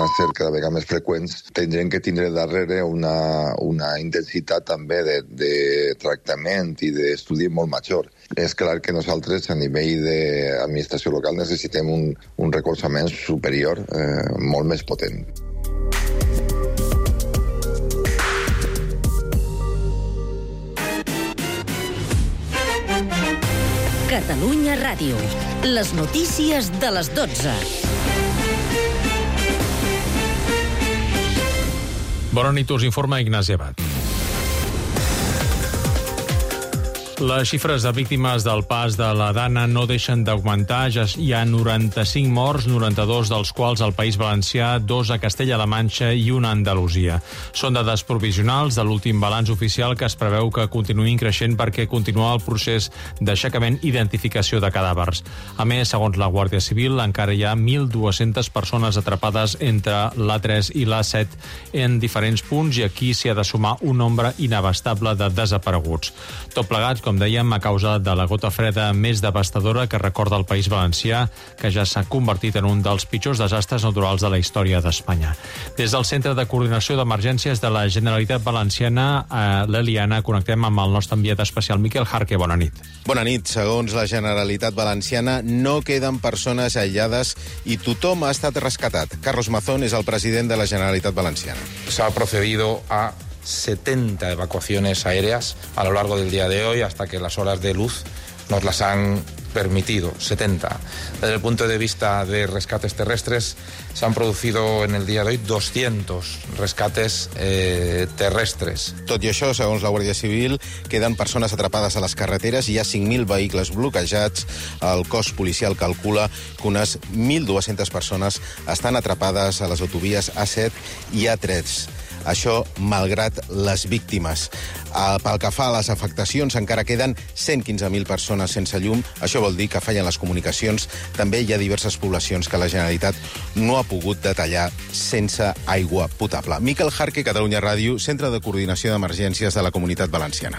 a ser cada vegada més freqüents, tindrem que tindre darrere una intensitat també de tractament i d'estudi molt major. És clar que nosaltres, a nivell d'administració local, necessitem un recolzament superior, molt més potent. Catalunya Ràdio. Les notícies de les 12. Bona nit, us informa Ignasi Abad. Les xifres de víctimes del pas de la Dana no deixen d'augmentar. Ja hi ha 95 morts, 92 dels quals al País Valencià, 2 a Castella-La Manxa i 1 a Andalusia. Són dades provisionals de l'últim balanç oficial que es preveu que continuïn creixent perquè continua el procés d'aixecament i identificació de cadàvers. A més, segons la Guàrdia Civil, encara hi ha 1.200 persones atrapades entre l'A3 i l'A7 en diferents punts i aquí s'hi ha de sumar un nombre inabastable de desapareguts. Tot plegat, com dèiem, a causa de la gota freda més devastadora que recorda el País Valencià, que ja s'ha convertit en un dels pitjors desastres naturals de la història d'Espanya. Des del Centre de Coordinació d'Emergències de la Generalitat Valenciana, a l'Eliana, connectem amb el nostre enviat especial, Miquel Jarque. Bona nit. Bona nit. Segons la Generalitat Valenciana, no queden persones aïllades i tothom ha estat rescatat. Carlos Mazón és el president de la Generalitat Valenciana. S'ha procedido a 70 evacuaciones aéreas a lo largo del día de hoy hasta que las horas de luz nos las han permitido, 70. Desde el punto de vista de rescates terrestres, se han producido en el día de hoy 200 rescates terrestres. Tot i això, segons la Guàrdia Civil, queden persones atrapades a les carreteres i hi ha 5.000 vehicles bloquejats. El cos policial calcula que unes 1.200 persones estan atrapades a les autovies A7 i A3. Això malgrat les víctimes. Pel que fa a les afectacions, encara queden 115.000 persones sense llum. Això vol dir que fallen les comunicacions. També hi ha diverses poblacions que la Generalitat no ha pogut detallar sense aigua potable. Miquel Jarque, Catalunya Ràdio, Centre de Coordinació d'Emergències de la Comunitat Valenciana.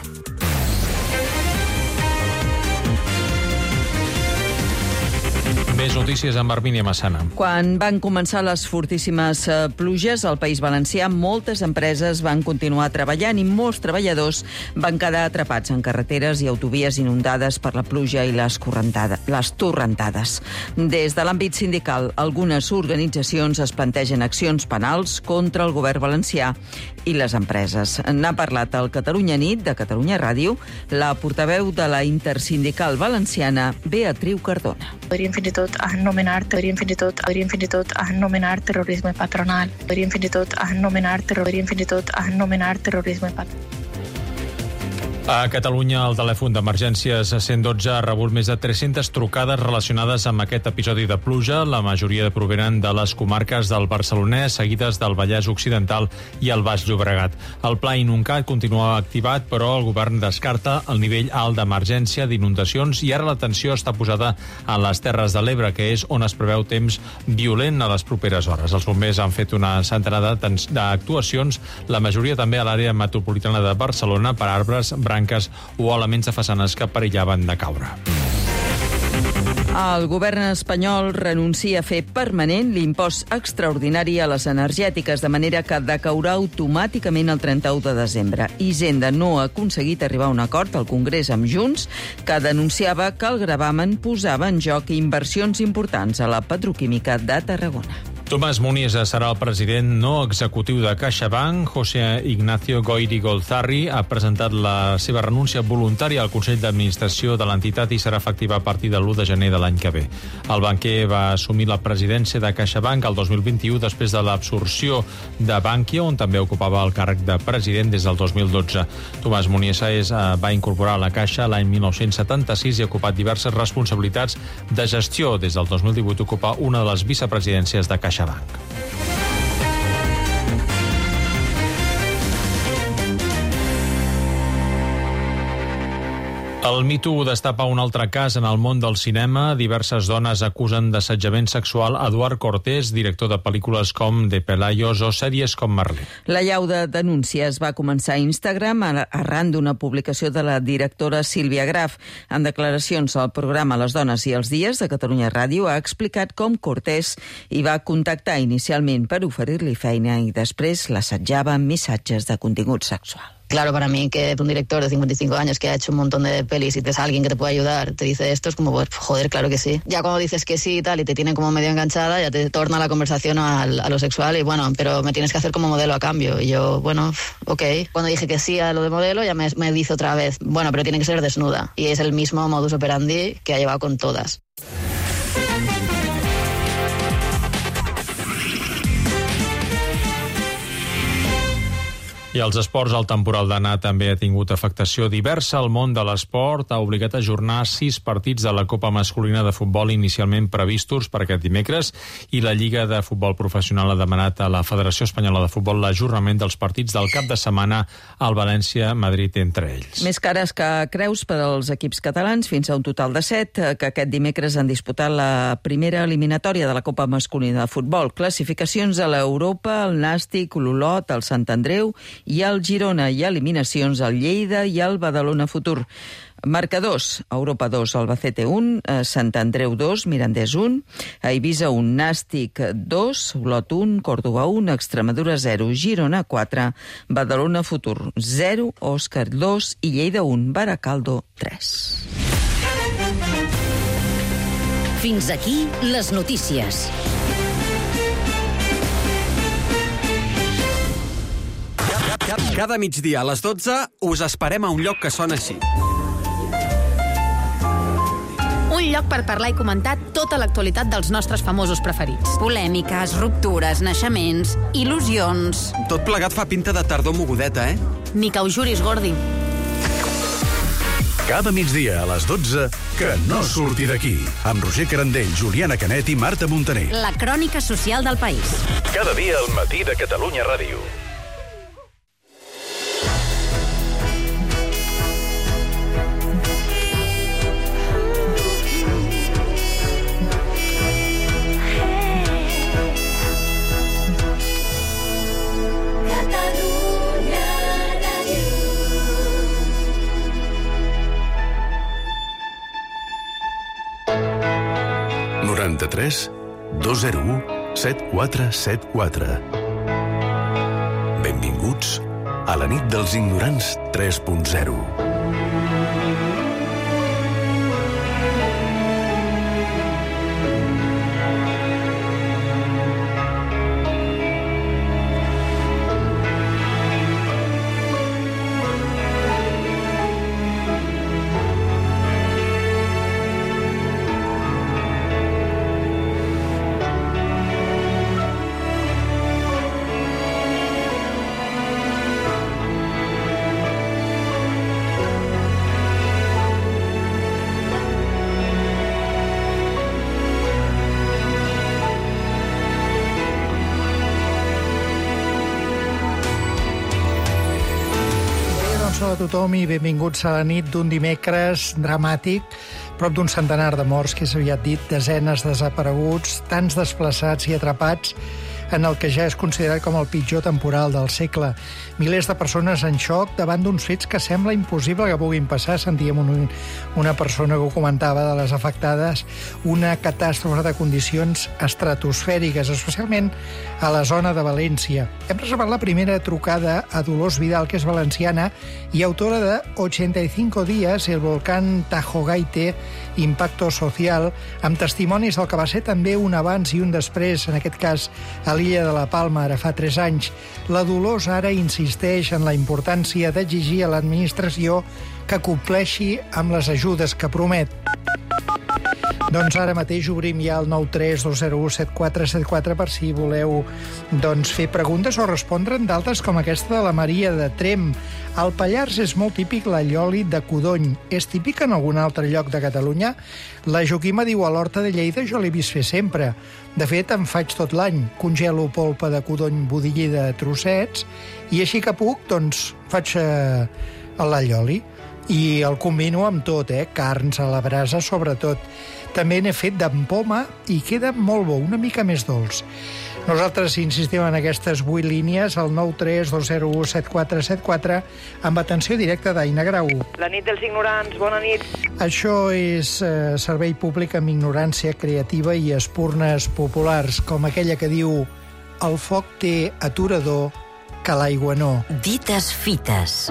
Més notícies amb Armínia Massana. Quan van començar les fortíssimes pluges al País Valencià, moltes empreses van continuar treballant i molts treballadors van quedar atrapats en carreteres i autovies inundades per la pluja i les torrentades. Des de l'àmbit sindical, algunes organitzacions es plantegen accions penals contra el govern valencià i les empreses. N'ha parlat al Catalunya Nit, de Catalunya Ràdio, la portaveu de la Intersindical Valenciana, Beatriu Cardona. Podríem fins i tot anomenar terrorisme patronal. Podríem fins i tot anomenar terrorisme patronal. A Catalunya, el telèfon d'emergències 112 ha rebut més de 300 trucades relacionades amb aquest episodi de pluja. La majoria provenen de les comarques del Barcelonès, seguides del Vallès Occidental i el Baix Llobregat. El pla Inuncat continua activat, però el govern descarta el nivell alt d'emergència d'inundacions i ara l'atenció està posada en les Terres de l'Ebre, que és on es preveu temps violent a les properes hores. Els bombers han fet una centenada d'actuacions, la majoria també a l'àrea metropolitana de Barcelona, per arbres, branques o elements de façanes que perillaven de caure. El govern espanyol renuncia a fer permanent l'impost extraordinari a les energètiques, de manera que decaurà automàticament el 31 de desembre. Hisenda no ha aconseguit arribar a un acord al Congrés amb Junts, que denunciava que el gravamen posava en joc inversions importants a la petroquímica de Tarragona. Tomàs Muniesa serà el president no executiu de CaixaBank. José Ignacio Goyri Golzarri ha presentat la seva renúncia voluntària al Consell d'Administració de l'entitat i serà efectiva a partir de l'1 de gener de l'any que ve. El banquer va assumir la presidència de CaixaBank el 2021 després de l'absorció de Bankia, on també ocupava el càrrec de president des del 2012. Tomàs Muniesa va incorporar a la Caixa l'any 1976 i ha ocupat diverses responsabilitats de gestió. Des del 2018 ocupa una de les vicepresidències de CaixaBank. El Me Too destapa un altre cas en el món del cinema. Diverses dones acusen d'assetjament sexual a Eduard Cortés, director de pel·lícules com The Pelayos o sèries com Merlí. La llau de denúncies va començar a Instagram arran d'una publicació de la directora Sílvia Graf. En declaracions al programa Les dones i els dies de Catalunya Ràdio ha explicat com Cortés hi va contactar inicialment per oferir-li feina i després l'assetjava amb missatges de contingut sexual. Claro, para mí que un director de 55 años que ha hecho un montón de pelis y te es alguien que te puede ayudar, te dice esto, es como, pues, joder, claro que sí. Ya cuando dices que sí y tal y te tienen como medio enganchada, ya te torna la conversación a lo sexual y bueno, pero me tienes que hacer como modelo a cambio. Y yo, bueno, ok. Cuando dije que sí a lo de modelo, ya me dice otra vez, bueno, pero tiene que ser desnuda. Y es el mismo modus operandi que ha llevado con todas. I als esports, el temporal d'anar també ha tingut afectació diversa. El món de l'esport ha obligat a ajornar 6 partits de la Copa Masculina de Futbol inicialment previstos per aquest dimecres i la Lliga de Futbol Professional ha demanat a la Federació Espanyola de Futbol l'ajornament dels partits del cap de setmana al València-Madrid entre ells. Més cares que creus per als equips catalans, fins a un total de 7, que aquest dimecres han disputat la primera eliminatòria de la Copa Masculina de Futbol. Classificacions a l'Europa, el Nàstic, l'Olot, el Sant Andreu i el Girona, i eliminacions al Lleida i al Badalona Futur. Marcadors: Europa 2, Albacete 1, Sant Andreu 2, Mirandés 1, Eivissa 1, Nàstic 2, Olot 1, Còrdova 1, Extremadura 0, Girona 4, Badalona Futur 0, Òscar 2 i Lleida 1, Baracaldo 3. Fins aquí les notícies. Cada migdia a les 12 us esperem a un lloc que sona així. Un lloc per parlar i comentar tota l'actualitat dels nostres famosos preferits. Polèmiques, ruptures, naixements, il·lusions... Tot plegat fa pinta de tardor mogudeta, eh? Ni que ho juris, Gordi. Cada migdia a les 12, que no surti d'aquí. Amb Roger Carandell, Juliana Canet i Marta Montaner. La crònica social del país. Cada dia al matí de Catalunya Ràdio. ...93 201 7474. Benvinguts a la nit dels ignorants 3.0. Hola a tothom i benvinguts a la nit d'un dimecres dramàtic. Prop d'un centenar de morts, que és aviat dit, desenes de desapareguts, tants desplaçats i atrapats en el que ja és considerat com el pitjor temporal del segle. Milers de persones en xoc davant d'uns fets que sembla impossible que puguin passar. Sentíem una persona que ho comentava de les afectades, una catàstrofe de condicions estratosfèriques, especialment a la zona de València. Hem reservat la primera trucada a Dolors Vidal, que és valenciana i autora de 85 días, el volcán Tajogaite, impacto social, amb testimonis del que va ser també un abans i un després, en aquest cas a l'illa de la Palma, ara fa 3 anys. La Dolors ara insisteix en la importància d'exigir a l'administració que compleixi amb les ajudes que promet. Doncs ara mateix obrim ja el 93 201 7474 per si voleu fer preguntes o respondre en d'altres com aquesta de la Maria de Trem. Al Pallars és molt típic l'allioli de codony. És típic en algun altre lloc de Catalunya? La Joaquima diu: a l'Horta de Lleida jo l'he vist fer sempre. De fet, en faig tot l'any. Congelo polpa de codony budillida a trossets i així que puc, doncs, faig l'allioli. I el combino amb tot, carns a la brasa sobretot. També n'he fet d'empoma i queda molt bo, una mica més dolç. Nosaltres insistim en aquestes 8 línies, al 932017474, amb atenció directa d'Aina Grau. La nit dels ignorants, bona nit. Això és servei públic amb ignorància creativa i espurnes populars, com aquella que diu «El foc té aturador, que l'aigua no». Dites fites.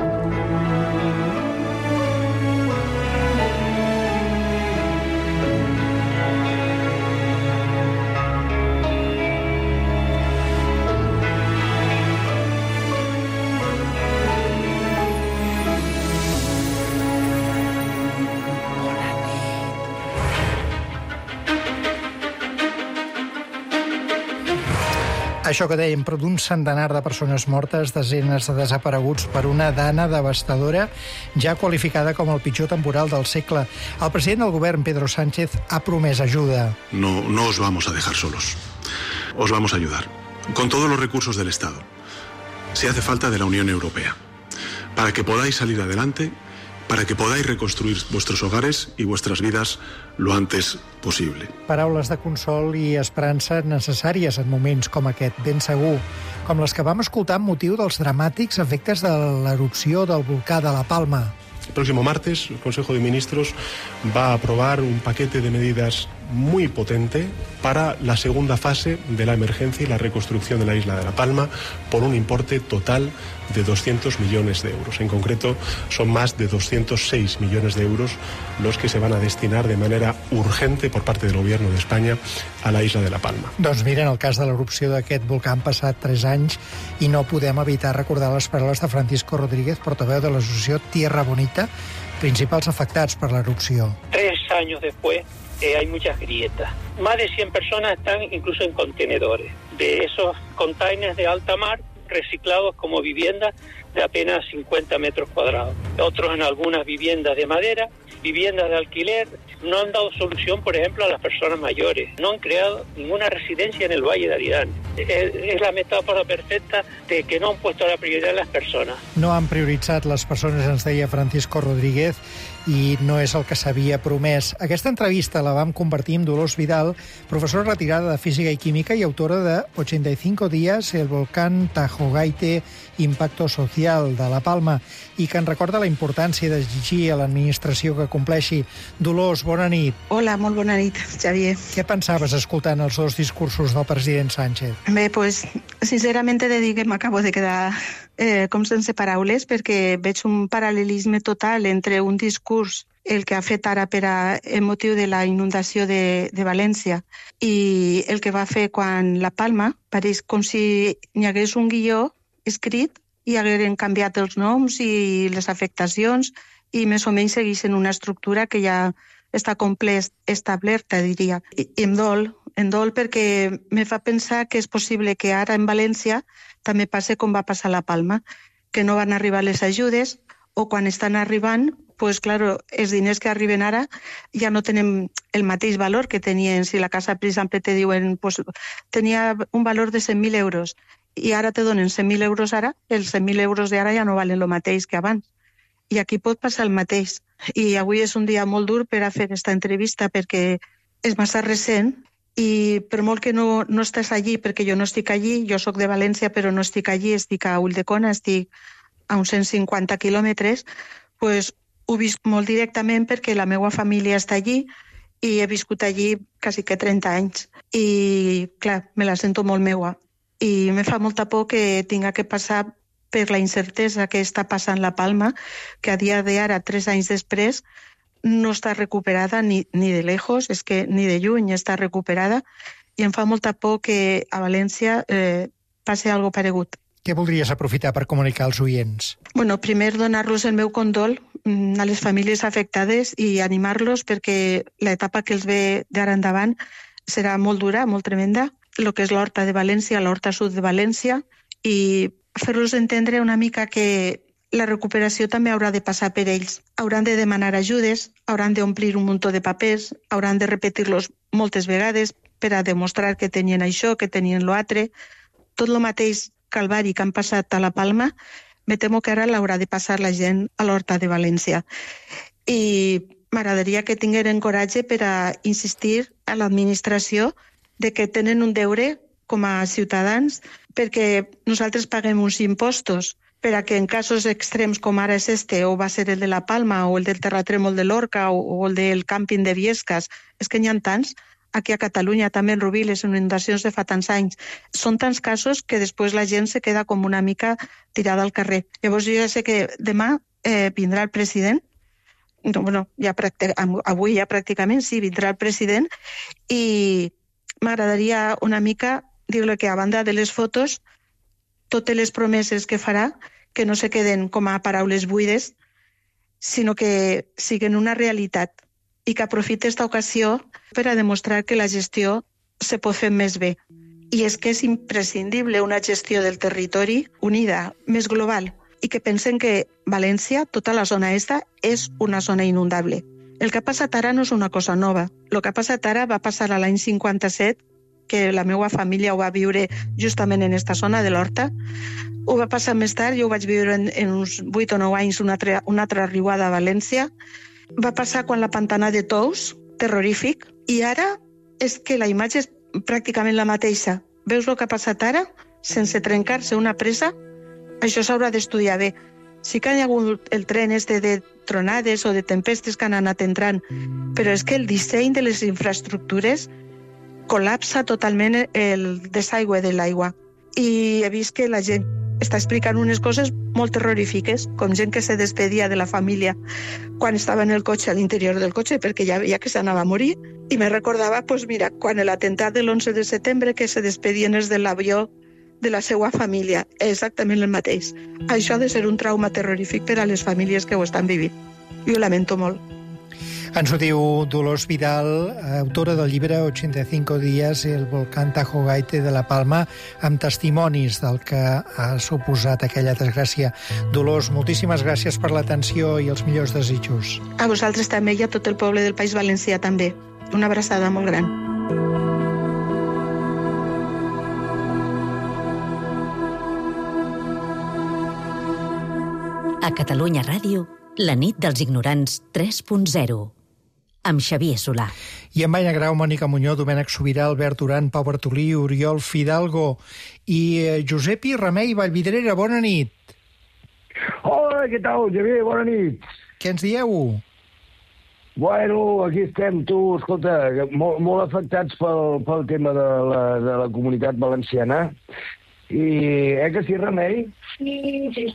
Això que dèiem, però d'un centenar de persones mortes, desenes de desapareguts per una dana devastadora, ja qualificada com el pitjor temporal del segle. El president del govern, Pedro Sánchez, ha promès ajuda. No os vamos a dejar solos. Os vamos a ayudar, con todos los recursos del Estado. Si hace falta, de la Unión Europea, para que podáis salir adelante, para que podáis reconstruir vuestros hogares y vuestras vidas lo antes possible. Paraules de consol i esperança necessàries en moments com aquest, ben segur, com les que vam escoltar amb motiu dels dramàtics efectes de l'erupció del volcà de La Palma. El próximo martes, el Consejo de Ministros va a aprobar un paquete de medidas muy potente para la segunda fase de la emergencia y la reconstrucción de la isla de La Palma por un importe total de 200 millones de euros. En concreto, son más de 206 millones de euros los que se van a destinar de manera urgente por parte del Gobierno de España a la isla de La Palma. Doncs mira, en el cas de l'erupció d'aquest volcà han passat 3 anys i no podem evitar recordar les paraules de Francisco Rodríguez, portaveu de l'associació Tierra Bonita, principals afectats per l'erupció. 3 años después hay muchas grietas. Más de 100 personas están incluso en contenedores. De esos containers de alta mar reciclados como viviendas de apenas 50 metros cuadrados. Otros en algunas viviendas de madera, viviendas de alquiler. No han dado solución, por ejemplo, a las personas mayores. No han creado ninguna residencia en el Valle de Aridane. Es la metáfora perfecta de que no han puesto la prioridad en las personas. No han prioritzat les persones, ens deia Francisco Rodríguez, i no és el que s'havia promès. Aquesta entrevista la vam compartir amb Dolors Vidal, professora retirada de Física i Química i autora de 85 días, el volcán Tajogaite, impacto social de La Palma, i que en recorda la importància d'exigir a l'administració que compleixi. Dolors, bona nit. Hola, molt bona nit, Xavier. Què pensaves escoltant els 2 discursos del president Sánchez? Bé, pues, sinceramente he de dir que m'acabo de quedar com sense paraules, perquè veig un paral·lelisme total entre un discurs, el que ha fet ara en motiu de la inundació de València, i el que va fer quan La Palma. Pareix com si n'hi hagués un guió escrit i hagueren canviat els noms i les afectacions i més o menys segueixen una estructura que ja està complet establerta, diria. I em dol perquè me fa pensar que és possible que ara en València també passe com va passar a La Palma, que no van arribar les ajudes o quan estan arribant, pues claro, els diners que arriben ara ja no tenen el mateix valor que tenien. Si la casa, per exemple, te diuen pues, tenia un valor de 100.000 euros i ara te donen 100.000 euros ara, els 100.000 euros d'ara ja no valen el mateix que abans. I aquí pot passar el mateix. I avui és un dia molt dur per a fer aquesta entrevista perquè és massa recent i per molt que no estàs allí, perquè jo no estic allí, jo sóc de València però no estic allí, estic a Ulldecona, estic a uns 150 quilòmetres, pues ho visc molt directament perquè la meva família està allí i he viscut allí quasi que 30 anys. I, clar, me la sento molt meua. I me fa molta por que tinga que passar per la incertesa que està passant La Palma, que a dia d'ara, 3 anys després, no està recuperada ni de lejos, és que ni de lluny està recuperada, i em fa molta por que a València passi algo paregut. Què voldries aprofitar per comunicar als oients? Bueno, primer donar-los el meu condol a les famílies afectades i animar-los perquè l'etapa que els ve d'ara endavant serà molt dura, molt tremenda, el que és l'Horta de València, l'Horta Sud de València, i fer-los entendre una mica que la recuperació també haurà de passar per ells. Hauran de demanar ajudes, hauran d'omplir un muntó de papers, hauran de repetir-los moltes vegades per a demostrar que tenien això, que tenien l'altre. Tot el mateix calvari que han passat a La Palma me temo que ara l'haurà de passar la gent a l'Horta de València. I m'agradaria que tingueren coratge per a insistir a l'administració de que tenen un deure com a ciutadans perquè nosaltres paguem uns impostos per a que en casos extrems com ara és o va ser el de la Palma o el del terratrèmol de Lorca o el del càmping de Viescas, és que n'hi ha tants, aquí a Catalunya també en Rubí, les inundacions de fa tants anys, són tants casos que després la gent se queda com una mica tirada al carrer. Llavors jo ja sé que demà vindrà el president, avui ja pràcticament sí, vindrà el president i m'agradaria una mica dir-li que a banda de les fotos, totes les promeses que farà, que no se queden com a paraules buides, sinó que siguin una realitat i que aprofiti aquesta ocasió per a demostrar que la gestió se pot fer més bé. I és que és imprescindible una gestió del territori unida, més global, i que pensen que València, tota la zona esta, és una zona inundable. El que ha passat ara no és una cosa nova. El que ha passat ara va passar a l'any 57, que la meva família ho va viure justament en aquesta zona de l'Horta. Ho va passar més tard, jo ho vaig viure en uns 8 o 9 anys una altra riuada a València. Va passar quan la pantana de Tous, terrorífic, i ara és que la imatge és pràcticament la mateixa. Veus el que ha passat ara? Sense trencar-se una presa, això s'haurà d'estudiar bé. Sí que hi ha hagut el tren de tronades o de tempestes que han anat entrant, però és que el disseny de les infraestructures col·lapsa totalment el desaigüe de l'aigua. I he vist que la gent està explicant unes coses molt terrorífiques, com gent que se despedia de la família quan estava en el cotxe, a l'interior del cotxe, perquè ja veia que s'anava a morir. I me recordava, quan l'atemptat de l'11 de setembre, que se despedien els de l'avió de la seva família. Exactament el mateix. Això ha de ser un trauma terrorífic per a les famílies que ho estan vivint. Jo ho lamento molt. Ens ho diu Dolors Vidal, autora del llibre 85 días el volcán Tajo Gaite de la Palma, amb testimonis del que ha suposat aquella desgràcia. Dolors, moltíssimes gràcies per l'atenció i els millors desitjos. A vosaltres també i a tot el poble del País Valencià també. Una abraçada molt gran. A Catalunya Ràdio, la nit dels ignorants 3.0, amb Xavier Solà. I en Maia Grau, Mònica Muñoz, Domènec Sobirà, Albert Duran, Pau Bartolí, Oriol Fidalgo i Josep i Remei Vallvidrera. Bona nit. Hola, què tal, Xavier? Bona nit. Què ens dieu? Bueno, aquí estem, tu, escolta, molt afectats pel tema de la comunitat valenciana. I, que sí, Remei? Sí.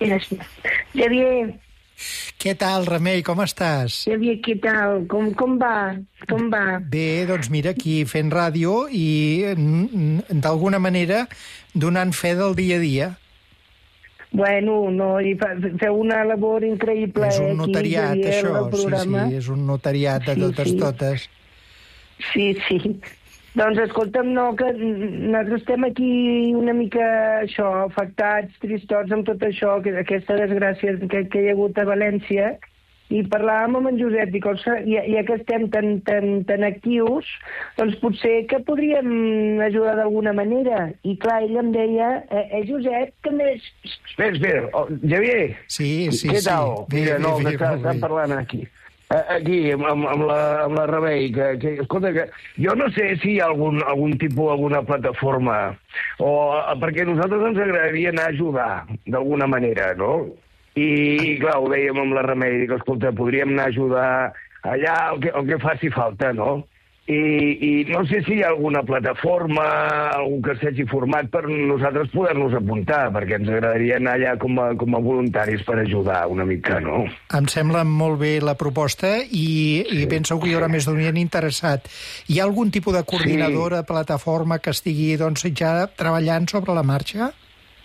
Xavier. Què tal, Remei, com estàs? Xavier, què tal? Com va? Bé, doncs mira, aquí fent ràdio i d'alguna manera donant fe del dia a dia. Bueno, no, i feu una labor increïble. És un notariat, aquí, això, sí, és un notariat de totes. Sí. Doncs escolta'm, no, que nosaltres estem aquí una mica, afectats, tristots amb tot això, aquesta desgràcia que hi ha hagut a València, i parlàvem amb en Josep, ja que estem tan actius, doncs potser que podríem ajudar d'alguna manera. I clar, ell em deia, Josep, també és... Espera, Xavier. Sí. Què tal? Mira, que estan parlant aquí. Aquí, amb la Remei, que escolta, que jo no sé si hi ha algun tipus, alguna plataforma, perquè a nosaltres ens agradaria anar a ajudar, d'alguna manera, no? I clar, ho dèiem amb la Remei, que escolta, podríem anar a ajudar allà el que faci falta, no? I no sé si hi ha alguna plataforma, algú que s'hagi format per nosaltres poder-nos apuntar, perquè ens agradaria anar allà com a voluntaris per ajudar una mica, no? Em sembla molt bé la proposta i penso que hi haurà més d'un interessat. Hi ha algun tipus de coordinadora, plataforma que estigui ja treballant sobre la marxa?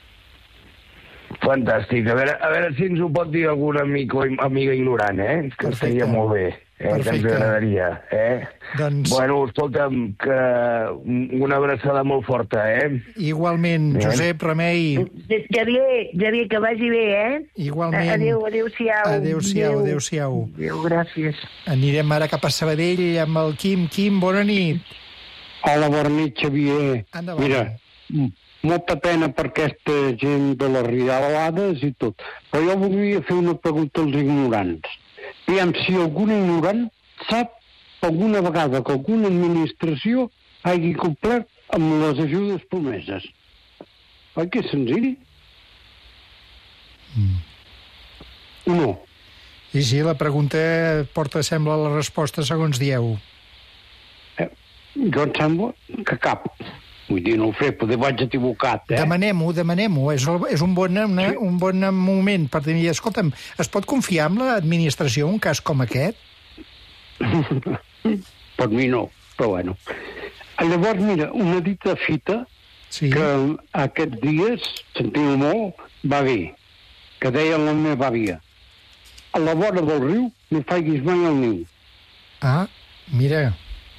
Fantàstic. A veure si ens ho pot dir algun amic o amiga ignorant, que estaria molt bé. Que ens agradaria, Doncs... Bueno, escolta'm, que una abraçada molt forta, Igualment, Josep, Remei. Xavier, que vagi bé, Igualment. Adéu-siau. Adéu-siau. Adéu, gràcies. Anirem ara cap a Sabadell amb el Quim. Quim, bona nit. Hola, bona nit, Xavier. Endavant. Mira, molta pena per aquesta gent de les rialades i tot. Però jo volia fer una pregunta als ignorants. Aviam si algun ignorant sap alguna vegada que alguna administració hagi complert amb les ajudes promeses. Oi que és senzill? No. I sí, la pregunta porta, sembla, la resposta segons dieu. Jo em sembla que cap. Vull dir, no ho sé, potser vaig equivocat, Demanem-ho. És un bon moment per dir, escolta'm, es pot confiar en l'administració en un cas com aquest? Per mi no, però bueno. Llavors, mira, una dita fita que aquests dies, sentiu molt, va bé, que deia la meva àvia. A la vora del riu no faiguis mai el niu. Ah, mira.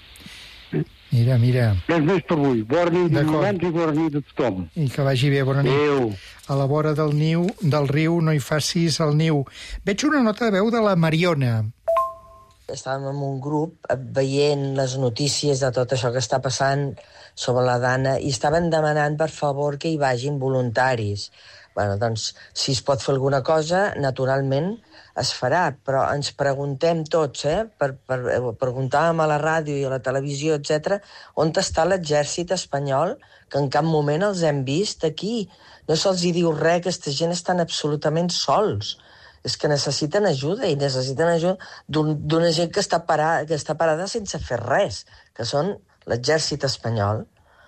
Res més per avui. Bona nit d'ignorants i bona nit a tothom. I que vagi bé, bona nit. Adéu. A la vora del riu no hi facis el niu. Veig una nota de veu de la Mariona. Estàvem en un grup veient les notícies de tot això que està passant sobre la Dana i estaven demanant, per favor, que hi vagin voluntaris. Bueno, doncs, si es pot fer alguna cosa, naturalment es farà, però ens preguntem tots, preguntàvem a la ràdio i a la televisió, etc., on està l'exèrcit espanyol, que en cap moment els hem vist aquí. No se'ls diu res, aquesta gent estan absolutament sols. És que necessiten ajuda, i necessiten ajuda d'una gent que està parada sense fer res, que són l'exèrcit espanyol.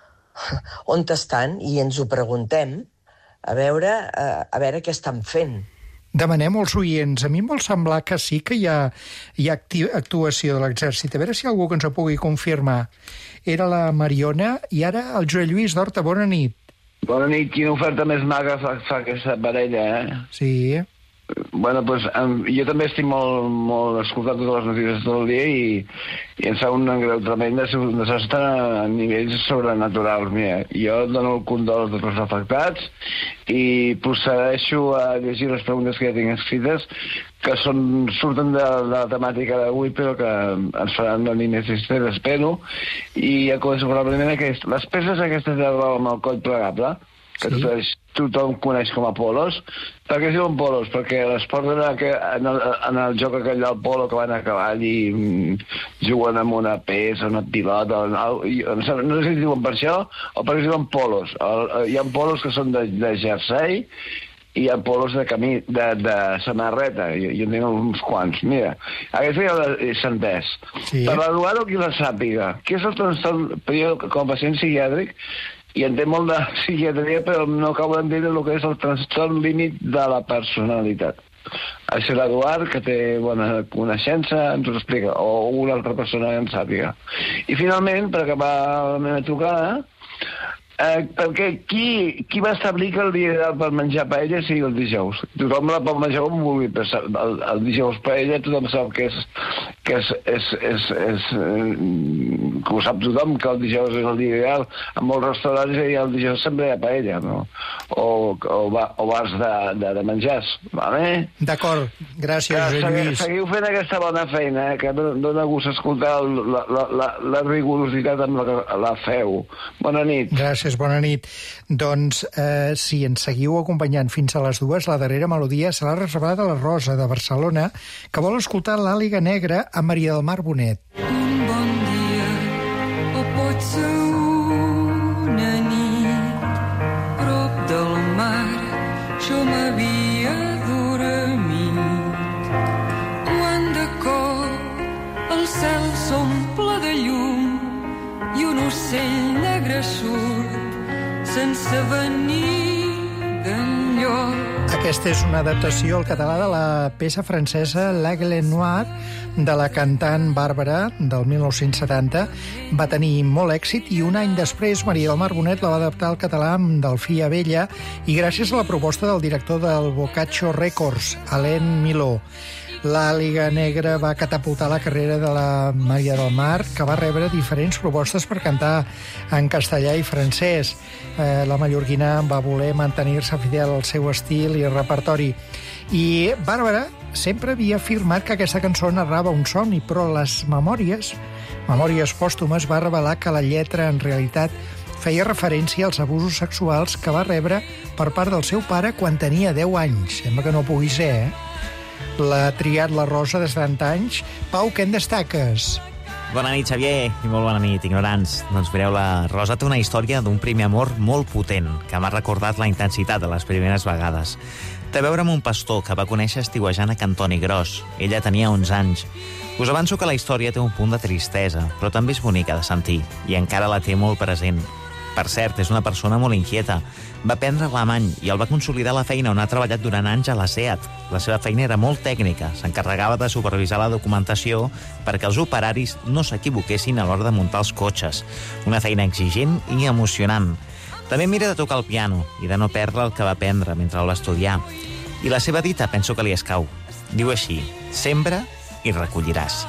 On estan? I ens ho preguntem, a veure què estan fent. Demanem als oients. A mi em vol semblar que sí que hi ha actuació de l'exèrcit. A veure si algú que ens ho pugui confirmar. Era la Mariona i ara el Joan Lluís d'Horta. Bona nit. Bona nit. Quina oferta més maga fa aquesta parella, Sí. Bueno, doncs jo també estic molt escoltant totes les notícies tot el dia i em fa un greu tremend de desastre a nivells sobrenaturals. Mira, jo dono el condol a tots els afectats i procedeixo a llegir les preguntes que ja tinc escrites, que surten de la temàtica d'avui, però que ens faran venir més tristesa, espero. I ja començo per la primera, que és les peces aquestes de blau amb el coll plegable, que tothom coneix com a polos. Per què es diuen polos? Perquè les porten en el joc aquell del polo, que van a cavall i juguen amb una peça, una pilota, no sé si diuen per això o perquè es diuen polos. Hi ha polos que són de jersei i hi ha polos de samarreta. Jo en tinc uns quants. Mira, aquesta ja s'ha entès. Per l'educar-ho qui la sàpiga. Què és el trastorn? Jo, com a pacient psiquiàtric, i entenc molt de psiquiatria, però no acabo d'entendre el que és el trastorn límit de la personalitat. Això l'Eduard, que té bona coneixença, ens ho explica, o una altra persona que en sàpiga. I finalment, per acabar la meva trucada, perquè qui va establir que el dia ideal per menjar paella sigui el dijous? Tothom la pot menjar com vulgui, però el dijous paella tothom sap que ho sap tothom, que el dijous és el dia ideal. En molts restaurants el dijous sempre hi ha paella, no? O bars de menjars, vale? D'acord, gràcies, Josep Lluís. Seguiu fent aquesta bona feina, que dona gust escoltar la rigorositat amb la feu. Bona nit. Gràcies, bona nit. Doncs, si ens seguiu acompanyant fins a les 2, la darrera melodia serà reservada a la Rosa, de Barcelona, que vol escoltar l'Àliga Negra a Maria del Mar Bonet. Un bon dia, o pot ser una nit, prop del mar, jo m'havia dormit. Quan de cop el cel s'omple de llum i un ocell negre surt sense venir d'enlloc. Aquesta és una adaptació al català de la peça francesa L'Aigle Noir, de la cantant Bàrbara, del 1970. Va tenir molt èxit i un any després Maria del Mar Bonet la va adaptar al català amb Delfí Abella i gràcies a la proposta del director del Boccaccio Records, Alain Miló. L'Àliga Negra va catapultar la carrera de la Maria del Mar, que va rebre diferents propostes per cantar en castellà i francès. La mallorquina va voler mantenir-se fidel al seu estil i repertori. I Bàrbara sempre havia afirmat que aquesta cançó narrava un somni, però les memòries pòstumes va revelar que la lletra en realitat feia referència als abusos sexuals que va rebre per part del seu pare quan tenia 10 anys. Sembla que no pugui ser, L'ha triat la Rosa des de tant anys. Pau, què en destaques? Bona nit, Xavier, i molt bona nit, ignorants. Doncs mireu, la Rosa té una història d'un primer amor molt potent, que m'ha recordat la intensitat de les primeres vegades. Té a veure amb un pastor que va conèixer estiuejant a Cantoni Gros. Ella tenia 11 anys. Us avanço que la història té un punt de tristesa, però també és bonica de sentir, i encara la té molt present. Per cert, és una persona molt inquieta. Va aprendre alemany i el va consolidar la feina on ha treballat durant anys a la SEAT. La seva feina era molt tècnica. S'encarregava de supervisar la documentació perquè els operaris no s'equivoquessin a l'hora de muntar els cotxes. Una feina exigent i emocionant. També mira de tocar el piano i de no perdre el que va aprendre mentre el va estudiar. I la seva dita penso que li escau. Diu així: sembra i recolliràs.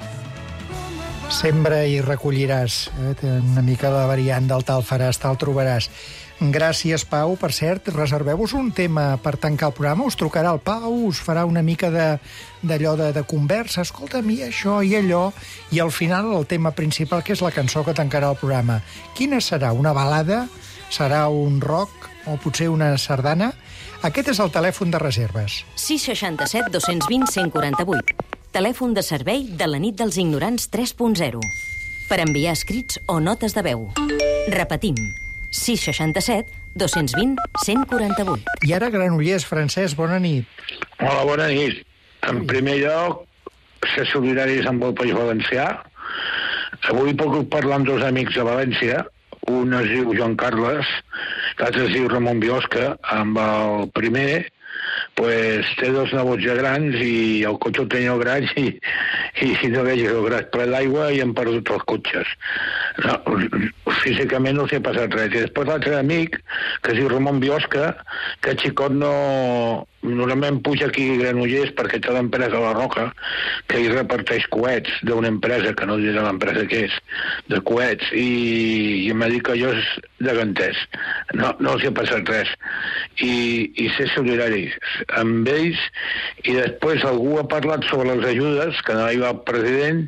Sembra i recolliràs. Té una mica la variant del tal faràs, tal trobaràs. Gràcies, Pau. Per cert, reserveu-vos un tema per tancar el programa. Us trucarà el Pau, us farà una mica d'allò de conversa. Escolta, a mi això i allò. I al final el tema principal, que és la cançó que tancarà el programa. Quina serà? Una balada? Serà un rock? O potser una sardana? Aquest és el telèfon de reserves. 667 220 148. Telèfon de servei de la nit dels ignorants 3.0. Per enviar escrits o notes de veu. Repetim. 667 220 148. I ara Granollers. Francesc, bona nit. Hola, bona nit. En primer lloc, ser solidaris amb el País Valencià. Avui puc parlar amb dos amics de València. Un es diu Joan Carles, l'altre es diu Ramon Biosca. Amb el primer, pues, té dos nebots ja grans i el cotxe el tenia gran i no veig el grat ple d'aigua i han perdut els cotxes. No, físicament no s'hi ha passat res. I després l'altre amic, que es diu Ramon Biosca, que xicot normalment puja aquí a Granollers perquè té l'empresa La Roca, que hi reparteix coets d'una empresa, que no diré l'empresa que és, de coets, i m'ha dit que allò és de Gantès. No s'hi ha passat res. I ser solidaris amb ells. I després algú ha parlat sobre les ajudes, que no hi va el president.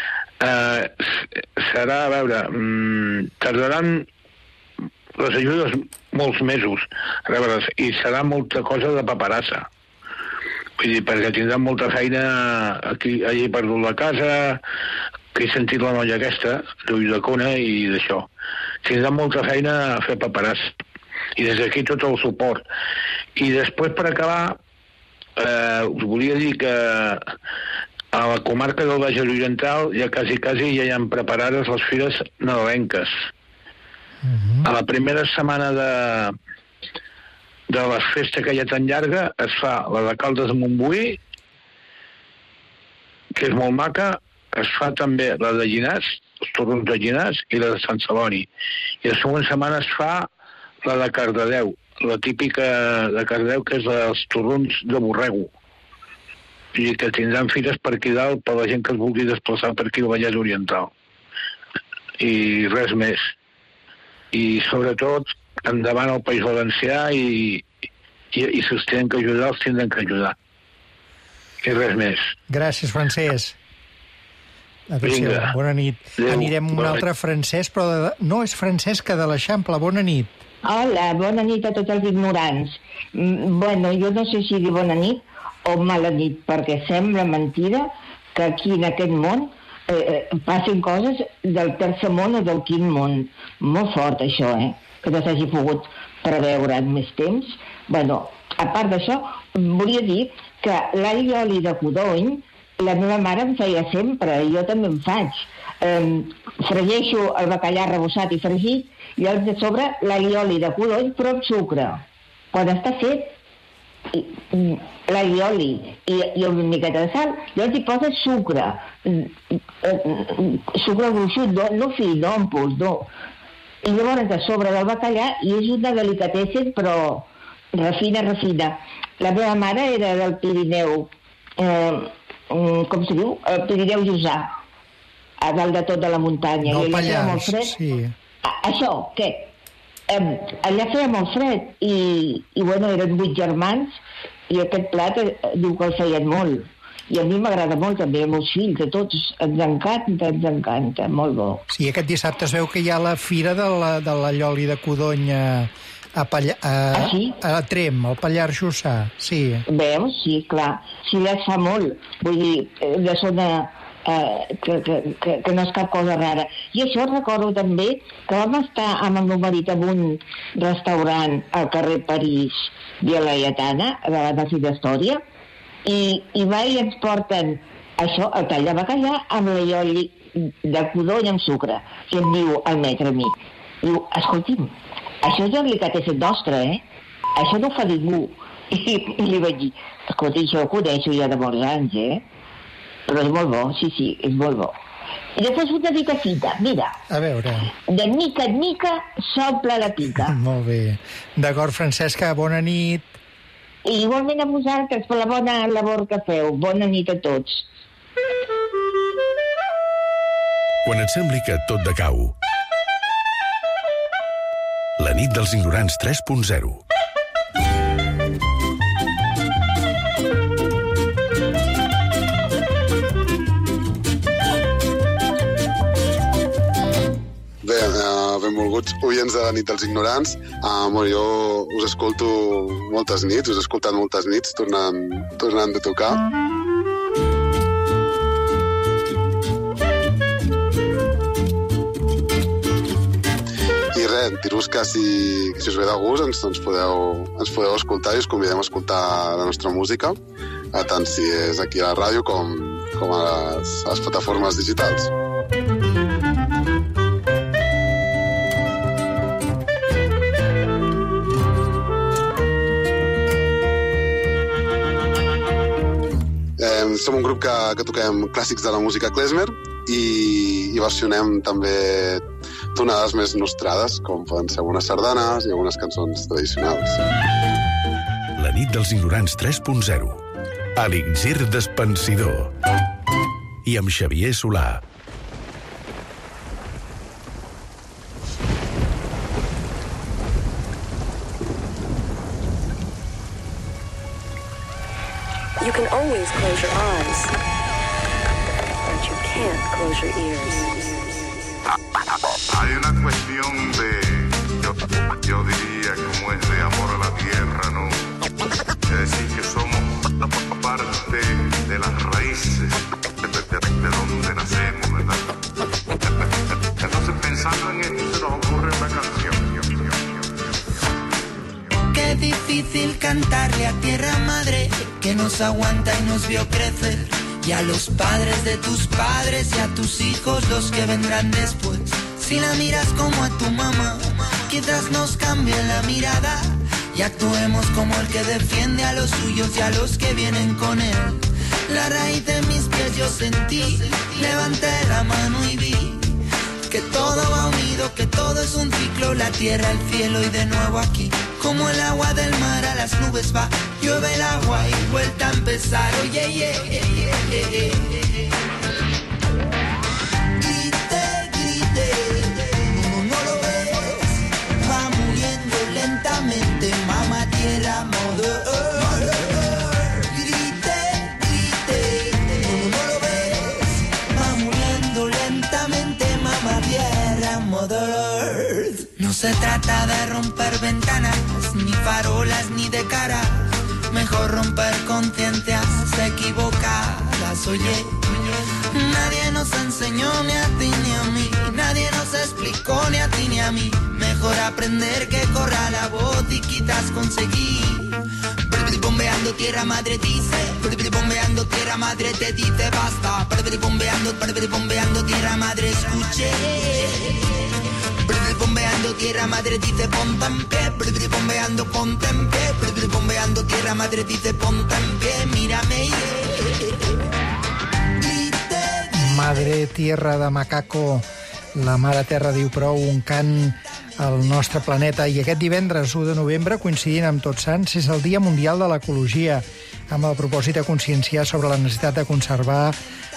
Serà, a veure, tardaran les ajudes molts mesos a rebre's, i serà molta cosa de paperassa. Vull dir, perquè tindran molta feina aquí, allà he perdut la casa, que he sentit la noia aquesta, d'Ulldecona i d'això. Tindran molta feina a fer paperassa. I des d'aquí tot el suport. I després, per acabar, us volia dir que a la comarca del Baix Oriental ja quasi ja hi han preparades les fires nadalenques. A la primera setmana de la festa que hi ha tan llarga es fa la de Caldes de Montbui, que és molt maca, es fa també la de Llinars, els torrons de Llinars, i la de Sant Celoni. I la segona setmana es fa la de Cardedeu, la típica de Cardedeu, que és els torrons de borrego. I que tindran fires per aquí dalt per la gent que es vulgui desplaçar per aquí al Vallès Oriental. I res més. I sobretot endavant al País Valencià i si els tenen que ajudar, els tindran que ajudar. I res més. Gràcies, Francesc. Adéu-siau, bona nit. Adéu. Anirem amb un altre Francesc, però no és Francesca de l'Eixample. Bona nit. Hola, bona nit a tots els ignorants. Bueno, jo no sé si dir bona nit o mala nit, perquè sembla mentida que aquí en aquest món passin coses del tercer món o del quint món. Molt fort això, que no s'hagi pogut preveure en més temps. Bueno, a part d'això, volia dir que l'all i oli de codony la meva mare em feia sempre, i jo també em faig. Fregeixo el bacallà rebossat i fregit, i llavors de sobre l'all i oli de codony, però amb sucre. Quan està fet, l'all i oli i una miqueta de sal, llavors hi poses sucre. Sucre gruixut, no fi, no en pols, no. I llavors a sobre del bacallà, i és una delicatessen, però refina. La meva mare era del Pirineu, com se diu? El Pirineu Jussà, a dalt de tota la muntanya. Del Pallars, sí. Això, què? Allà feia molt fred i bueno, eren 8 germans i aquest plat diu que el feien molt. I a mi m'agrada molt, també, els meus fills, a tots, ens encanta, molt bo. Sí, aquest dissabte es veu que hi ha la fira de la Lloli de Codony a Trem, al Pallars Jussà, sí. Veus? Sí, clar. Sí, ja es fa molt. Vull dir, de zona que no és cap cosa rara. I això recordo també que vam estar amb el meu marit en un restaurant al carrer París, Via Laietana, davant del Cine d'Història, i ens porten això, el tall de bacallà amb la Lloli de Codony amb sucre. I em diu el metre a mi, diu, escolti'm, això és la delicatessen és nostra, Això no ho fa ningú. I li vaig dir, escolta, això ho coneixo ja de molts anys, Però és molt bo, sí, és molt bo. I després una mica fita, mira. A veure. De mica en mica s'omple la pica. Molt bé. D'acord, Francesca, bona nit. I igualment a vosaltres per la bona labor que feu. Bona nit a tots. Quan et sembli que tot decau. La nit dels ignorants 3.0. Bé, benvolguts oients de la nit dels ignorants. Jo us escolto moltes nits, us he escoltat moltes nits tornant de tocar. I res, dir-vos que si us ve de gust ens podeu escoltar i us convidem a escoltar la nostra música, tant si és aquí a la ràdio com a les plataformes digitals. Som un grup que toquem clàssics de la música klezmer i versionem també tonades més nostrades, com poden ser algunes sardanes i algunes cançons tradicionals. La nit dels ignorants 3.0. Elixir d'Espansidor. I amb Xavier Solà. You can always close your eyes, but you can't close your ears. Hay una cuestión yo diría como es de amor a la tierra, ¿no? Es decir, que somos parte de las raíces de donde nacemos, ¿verdad? Entonces, pensando en esto, se nos ocurre una canción. Qué difícil cantarle a tierra madre que nos aguanta y nos vio crecer, y a los padres de tus padres y a tus hijos los que vendrán después. Si la miras como a tu mamá, quizás nos cambie la mirada y actuemos como el que defiende a los suyos y a los que vienen con él. La raíz de mis pies yo sentí, levanté la mano y vi que todo va unido, que todo es un ciclo, la tierra, el cielo y de nuevo aquí. Como el agua del mar a las nubes va, llueve el agua y vuelta a empezar. Oye, grite, no lo ves, va muriendo lentamente, mamá tierra, mother. Grite, no lo ves, va muriendo lentamente, mamá tierra, mother. No se trata de romper ventanas, ni farolas, ni de cara. Mejor romper conciencias equivocadas, oye. Nadie nos enseñó ni a ti ni a mí, nadie nos explicó ni a ti ni a mí. Mejor aprender que corra la voz y quizás conseguir. Bombeando tierra madre dice, bombeando tierra madre te dice basta. Bombeando tierra madre escuche. Bombeando tierra madre dice ponte en pie, bombeando ponte en pie, bombeando tierra madre dice ponte en pie, mírame. Madre Tierra de Macaco, la Mare Terra diu prou, un cant al nostre planeta. I aquest divendres 1 de novembre, coincidint amb Tots Sants, és el Dia Mundial de l'Ecologia, amb el propòsit de conscienciar sobre la necessitat de conservar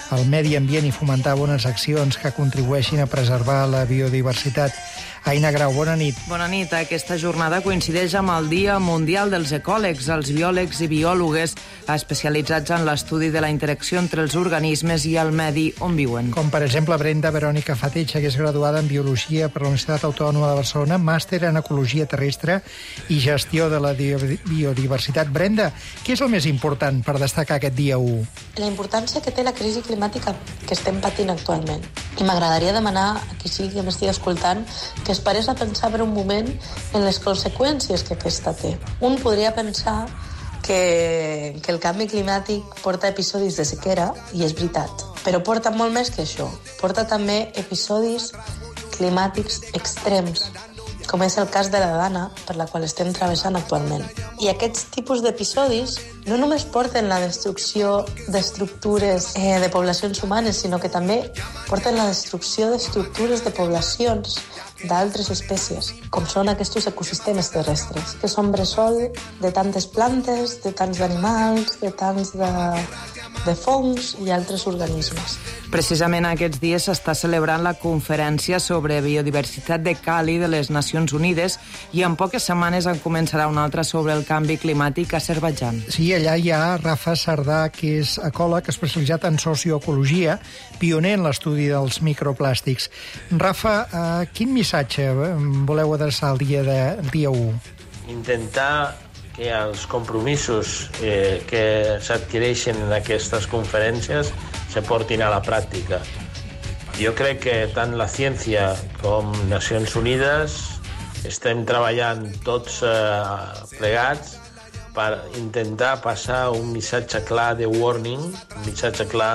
el medi ambient i fomentar bones accions que contribueixin a preservar la biodiversitat. Aina Grau, bona nit. Bona nit. Aquesta jornada coincideix amb el Dia Mundial dels Ecòlegs, els biòlegs i biòlogues especialitzats en l'estudi de la interacció entre els organismes i el medi on viuen. Com, per exemple, Brenda Verònica Fateixa, que és graduada en Biologia per la Universitat Autònoma de Barcelona, màster en Ecologia Terrestre i Gestió de la Biodiversitat. Brenda, què és el més important per destacar aquest dia 1? La importància que té la crisi climàtica que estem patint actualment. I m'agradaria demanar a qui sigui que m'estigui escoltant que es parés a pensar per un moment en les conseqüències que aquesta té. Un podria pensar que el canvi climàtic porta episodis de sequera, i és veritat, però porta molt més que això. Porta també episodis climàtics extrems, com és el cas de la Dana, per la qual estem travessant actualment. I aquests tipus d'episodis no només porten la destrucció d'estructures de poblacions humanes, sinó que també porten la destrucció d'estructures de poblacions d'altres espècies, com són aquests ecosistemes terrestres, que són bressol de tantes plantes, de tants animals, de tants de fongs i altres organismes. Precisament aquests dies s'està celebrant la conferència sobre biodiversitat de Cali de les Nacions Unides i en poques setmanes en començarà una altra sobre el canvi climàtic a Azerbaidjan. Sí, allà hi ha Rafa Sardà, que és ecòleg especialitzat en socioecologia, pioner en l'estudi dels microplàstics. Rafa, quin missatge voleu adreçar el dia 1? Intentar que els compromisos que s'adquireixen en aquestes conferències se portin a la pràctica. Jo crec que tant la ciència com Nacions Unides estem treballant tots plegats per intentar passar un missatge clar de warning, un missatge clar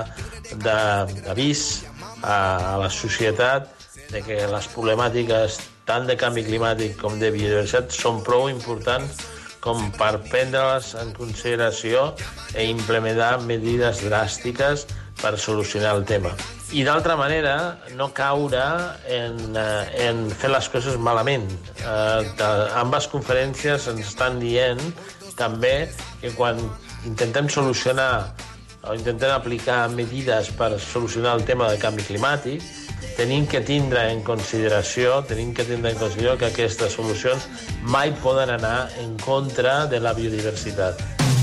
d'avís a la societat de que les problemàtiques tant de canvi climàtic com de biodiversitat són prou importants com per prendre-les en consideració i implementar medides dràstiques per solucionar el tema. I d'altra manera, no caure en fer les coses malament. Ambes conferències ens estan dient també que quan intentem solucionar o intentem aplicar medides per solucionar el tema del canvi climàtic, tenim que tindre en consideració que aquestes solucions mai poden anar en contra de la biodiversitat.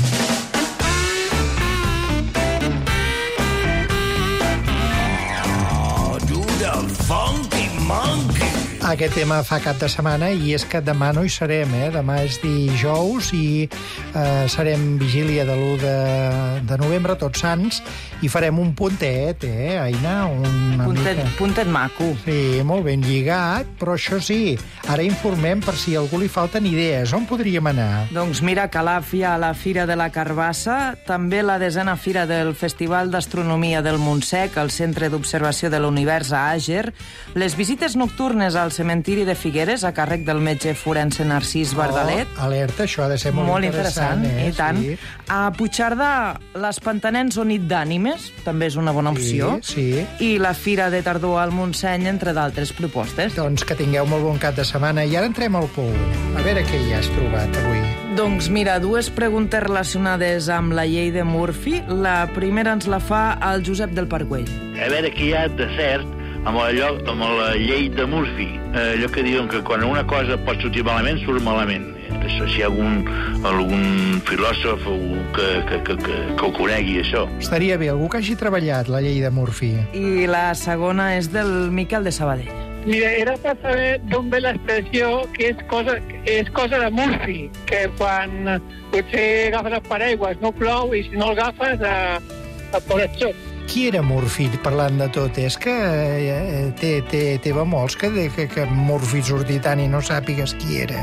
Funky Monkey. Aquest tema fa cap de setmana i és que demà no hi serem, Demà és dijous i serem vigília de l'1 de novembre, Tots Sants, i farem un puntet, Aina? Puntet maco. Sí, molt ben lligat, però això sí, ara informem per si a algú li falten idees. On podríem anar? Doncs mira, a Calaf hi ha la Fira de la Carbassa, també la 10a Fira del Festival d'Astronomia del Montsec, al Centre d'Observació de l'Univers a Àger, les visites nocturnes al cementiri de Figueres a càrrec del metge forense Narcís Bardalet. Alerta, això ha de ser molt interessant. I tant. Sí. A Puigcerdà, les Pantanens o Nit d'Ànimes, també és una bona opció. Sí. I la Fira de Tardor al Montseny, entre d'altres propostes. Doncs que tingueu molt bon cap de setmana. I ara entrem al pou. A veure què hi has trobat avui. Doncs mira, dues preguntes relacionades amb la llei de Murphy. La primera ens la fa el Josep del Parguell. A veure què hi ha de cert amb la llei de Murphy. Allò que diuen que quan una cosa pot sortir malament, surt malament. Això, si hi ha algun filòsof que ho conegui, això. Estaria bé, algú que hagi treballat la llei de Murphy. I la segona és del Miquel de Sabadell. Mira, era per saber d'on ve l'expressió que és cosa de Murphy, que quan potser agafes el paraigües no plou i si no el agafes et pots tot. Qui era Murphy, parlant de tot? És que té bemols que Murphy surti tant i no sàpigues qui era.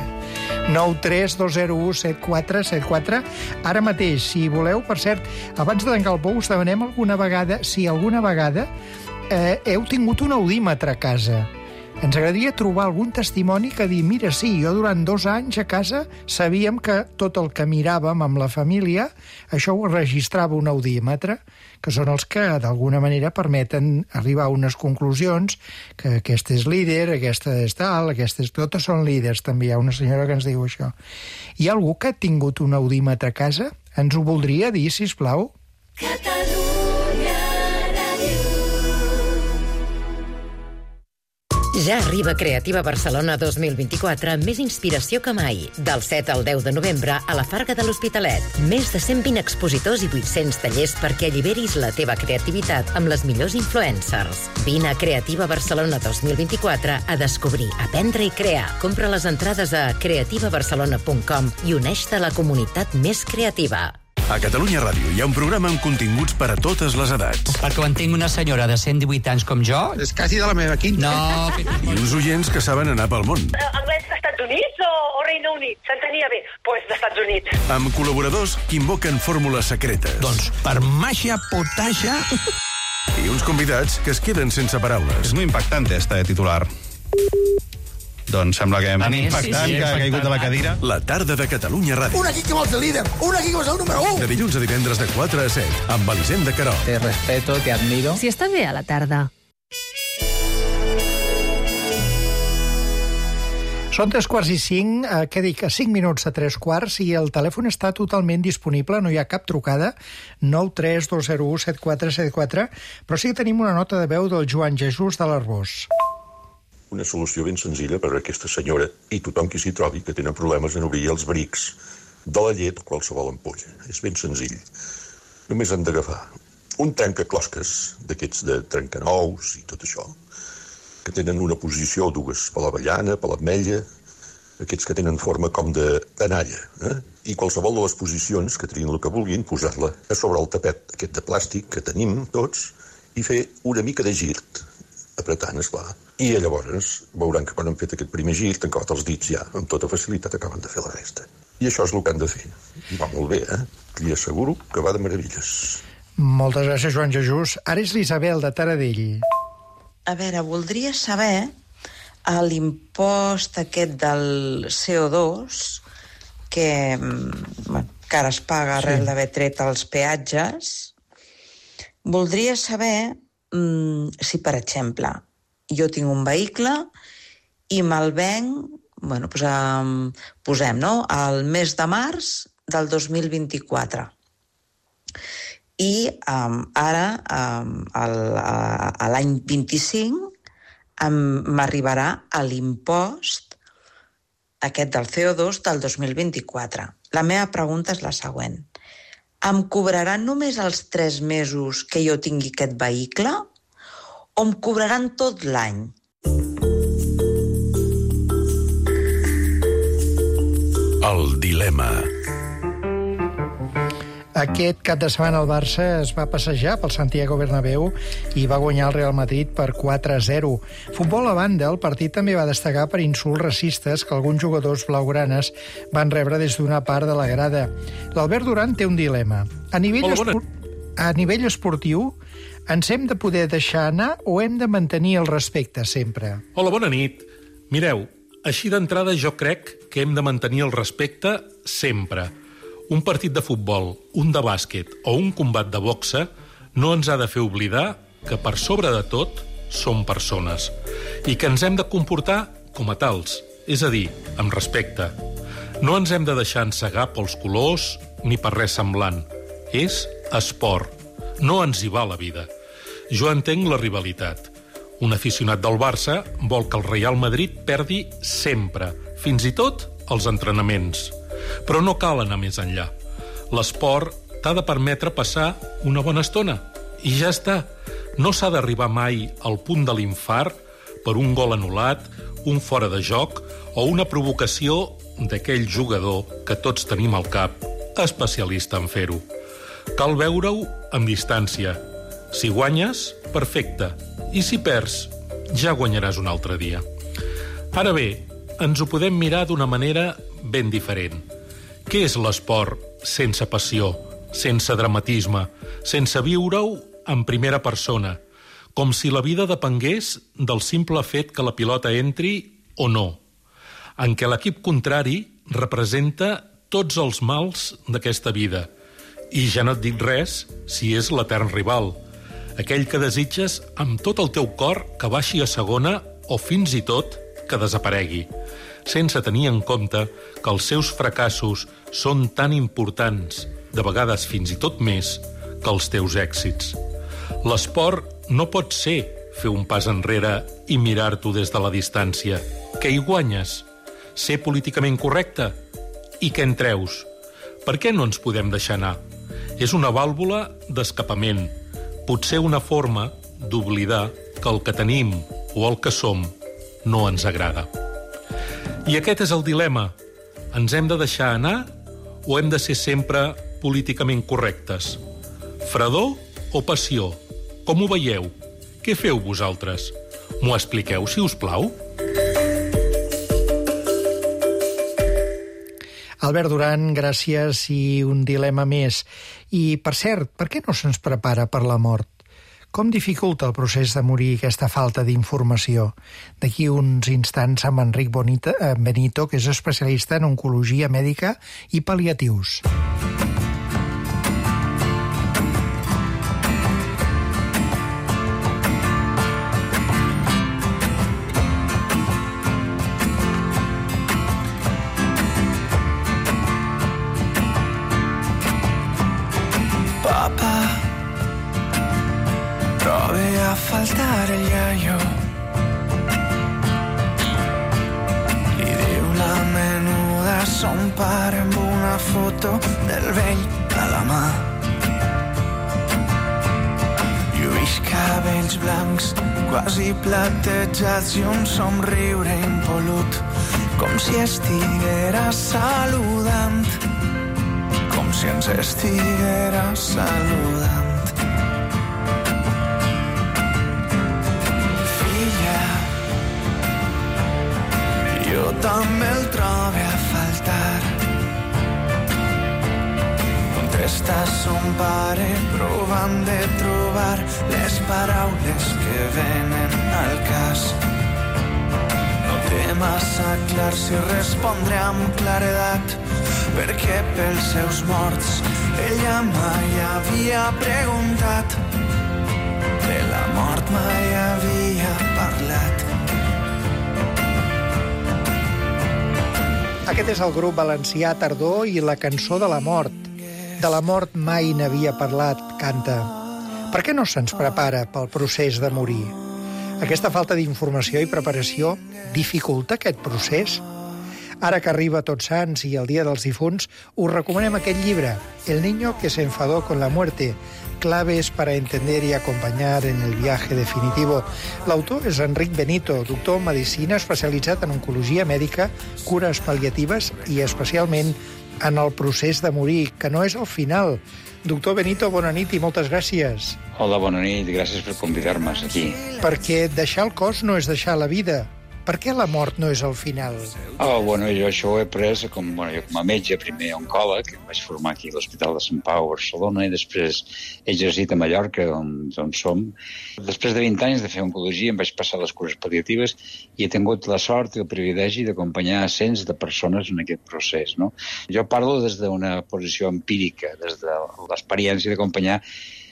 932017474. Ara mateix, si voleu, per cert, abans de tancar el pou, us demanem alguna vegada heu tingut un audímetre a casa. Ens agradaria trobar algun testimoni que digui, mira, sí, jo durant 2 anys a casa sabíem que tot el que miràvem amb la família, això ho registrava un audímetre, que són els que d'alguna manera permeten arribar a unes conclusions, que aquesta és líder, aquesta és tal, totes són líders, també hi ha una senyora que ens diu això. Hi ha algú que ha tingut un audímetre a casa? Ens ho voldria dir, sisplau? Catalunya. Ja arriba Creativa Barcelona 2024 amb més inspiració que mai. Del 7 al 10 de novembre a la Farga de l'Hospitalet. Més de 120 expositors i 800 tallers perquè alliberis la teva creativitat amb les millors influencers. Vine a Creativa Barcelona 2024 a descobrir, aprendre i crear. Compra les entrades a creativabarcelona.com i uneix-te a la comunitat més creativa. A Catalunya Ràdio hi ha un programa amb continguts per a totes les edats. Perquè ho entenc una senyora de 118 anys com jo... És quasi de la meva quinta. No, I uns oients que saben anar pel món. Anglès d'Estats Units o Regne Unit? S'entenia bé? Pues d'Estats Units. Amb col·laboradors que invoquen fórmules secretes. Doncs per màgia potasha... I uns convidats que es queden sense paraules. És molt impactant, este titular. Doncs sembla que impactant, que ha caigut de la cadira. La tarda de Catalunya Ràdio. Un aquí que vols el líder, un aquí que vols el número 1. De dilluns a divendres de 4 a 7, amb Elisenda Querol. Te respeto, te admiro. Si està bé a la tarda. Són 3:45, què dic, 5 minuts a 3:15, i el telèfon està totalment disponible, no hi ha cap trucada, 932017474, però sí que tenim una nota de veu del Joan Jesús de l'Arbós. Una solució ben senzilla per a aquesta senyora i tothom qui s'hi trobi que tenen problemes en obrir els brics de la llet o qualsevol ampolla. És ben senzill. Només hem d'agafar un trencaclosques d'aquests de trencanous i tot això, que tenen una posició, dues, per l'avellana, per l'ametlla, aquests que tenen forma com de tanalla, i qualsevol de les posicions que triguin el que vulguin, posar-la a sobre el tapet aquest de plàstic que tenim tots i fer una mica de girt, apretant, esclar. I llavors veuran que quan han fet aquest primer gir, tancat els dits ja, amb tota facilitat acaben de fer la resta. I això és el que han de fer. I va molt bé, Li asseguro que va de meravelles. Moltes gràcies, Joan Jesús. Ara és l'Isabel, de Taradell. A veure, voldria saber l'impost aquest del CO2 que ara es paga arrel d'haver tret els peatges. Voldria saber si, per exemple, jo tinc un vehicle i me'l venc, posem, no?, al mes de març del 2024. I ara, a l'any 25, m'arribarà l'impost aquest del CO2 del 2024. La meva pregunta és la següent. Em cobraran només els 3 mesos que jo tingui aquest vehicle o em cobraran tot l'any? El dilema. Aquest cap de setmana el Barça es va passejar pel Santiago Bernabéu i va guanyar el Real Madrid per 4-0. Futbol a banda, el partit també va destacar per insults racistes que alguns jugadors blaugranes van rebre des d'una part de la grada. L'Albert Duran té un dilema. A nivell esportiu, ens hem de poder deixar anar o hem de mantenir el respecte sempre? Hola, bona nit. Mireu, així d'entrada jo crec que hem de mantenir el respecte sempre. Un partit de futbol, un de bàsquet o un combat de boxa no ens ha de fer oblidar que per sobre de tot som persones i que ens hem de comportar com a tals, és a dir, amb respecte. No ens hem de deixar encegar pels colors ni per res semblant. És esport. No ens hi va la vida. Jo entenc la rivalitat. Un aficionat del Barça vol que el Real Madrid perdi sempre, fins i tot els entrenaments. Però no cal anar més enllà. L'esport t'ha de permetre passar una bona estona. I ja està. No s'ha d'arribar mai al punt de l'infart per un gol anul·lat, un fora de joc o una provocació d'aquell jugador que tots tenim al cap, especialista en fer-ho. Cal veure-ho amb distància. Si guanyes, perfecte. I si perds, ja guanyaràs un altre dia. Ara bé, ens ho podem mirar d'una manera ben diferent. Què és l'esport sense passió, sense dramatisme, sense viure-ho en primera persona, com si la vida depengués del simple fet que la pilota entri o no, en què l'equip contrari representa tots els mals d'aquesta vida, i ja no et dic res si és l'etern rival, aquell que desitges amb tot el teu cor que baixi a segona o fins i tot que desaparegui, sense tenir en compte que els seus fracassos són tan importants, de vegades fins i tot més, que els teus èxits. L'esport no pot ser fer un pas enrere i mirar-t'ho des de la distància. Què hi guanyes? Ser políticament correcte? I què en treus? Per què no ens podem deixar anar? És una vàlvula d'escapament, potser una forma d'oblidar que el que tenim o el que som no ens agrada. I aquest és el dilema. Ens hem de deixar anar o hem de ser sempre políticament correctes? Fredor o passió? Com ho veieu? Què feu vosaltres? M'ho expliqueu, si us plau? Albert Duran, gràcies, i un dilema més. I, per cert, per què no se'ns prepara per la mort? Com dificulta el procés de morir aquesta falta d'informació? D'aquí uns instants amb Enric Benito, que és especialista en oncologia mèdica i pal·liatius. Faltare il iaio, li diu la menuda a son pare amb una foto del vell a la mà. Lluís cabells blancs quasi platejats i un somriure impolut, com si estiguera saludant, com si ens estiguera saludant. Jo també el trobe a faltar. Contesta son pare provant de trobar les paraules que venen al cas. No té massa clar si respondre amb claredat, perquè pels seus morts ella mai havia preguntat, de la mort mai havia parlat. Aquest és el grup valencià Tardor i la cançó de la mort. De la mort mai n'havia parlat, canta. Per què no se'ns prepara pel procés de morir? Aquesta falta d'informació i preparació dificulta aquest procés? Ara que arriba Tots Sants i el Dia dels Difunts, us recomanem aquest llibre, El niño que se enfadó con la muerte, claves para entender y acompañar en el viaje definitivo. L'autor és Enric Benito, doctor en medicina especialitzat en oncologia mèdica, cures pal·liatives i especialment en el procés de morir, que no és el final. Doctor Benito, bona nit i moltes gràcies. Hola, bona nit, gràcies per convidar-me aquí. Perquè deixar el cos no és deixar la vida. Per què la mort no és el final? Bueno, jo això ho he après com a metge, primer oncòleg, em vaig formar aquí a l'Hospital de Sant Pau, a Barcelona, i després he exercit a Mallorca, on som. Després de 20 anys de fer oncologia em vaig passar a les cures pal·liatives i he tingut la sort i el privilegi d'acompanyar cents de persones en aquest procés, no? Jo parlo des d'una posició empírica, des de l'experiència d'acompanyar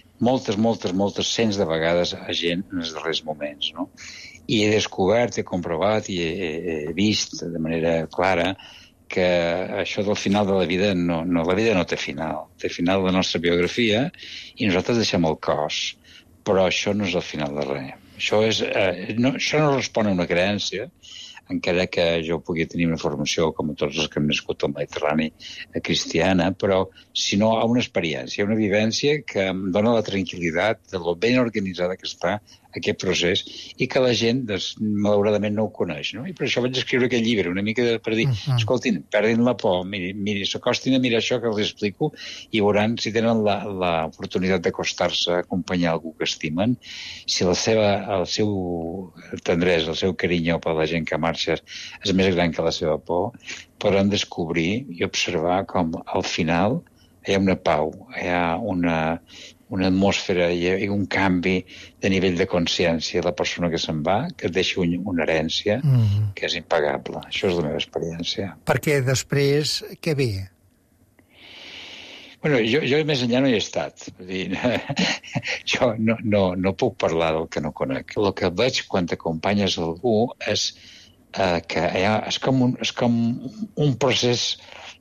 moltes cents de vegades a gent en els darrers moments, no? I he descobert, he comprovat i he vist de manera clara que això del final de la vida, la vida no té final. Té final la nostra biografia i nosaltres deixem el cos. Però això no és el final de res. Això no respon a una creença, encara que jo pugui tenir una formació, com tots els que hem nascut al Mediterrani, cristiana, però sinó a una experiència, una vivència que em dona la tranquil·litat de lo ben organitzada que està aquest procés i que la gent, malauradament, no ho coneix, no? I per això vaig escriure aquest llibre, una mica per dir, escoltin, perdin la por, miri, s'acostin a mirar això que els explico i veuran si tenen l'oportunitat d'acostar-se a acompanyar algú que estimen, si el seu tendresa, el seu carinyo per la gent que marxa és més gran que la seva por, podran descobrir i observar com al final hi ha una pau, hi ha una atmosfera i un canvi de nivell de consciència de la persona que se'n va, que et deixa una herència que és impagable. Això és la meva experiència. Perquè després, què ve? Bueno, jo més enllà no hi he estat. Jo no puc parlar del que no conec. El que veig quan t'acompanyes algú és que és com un procés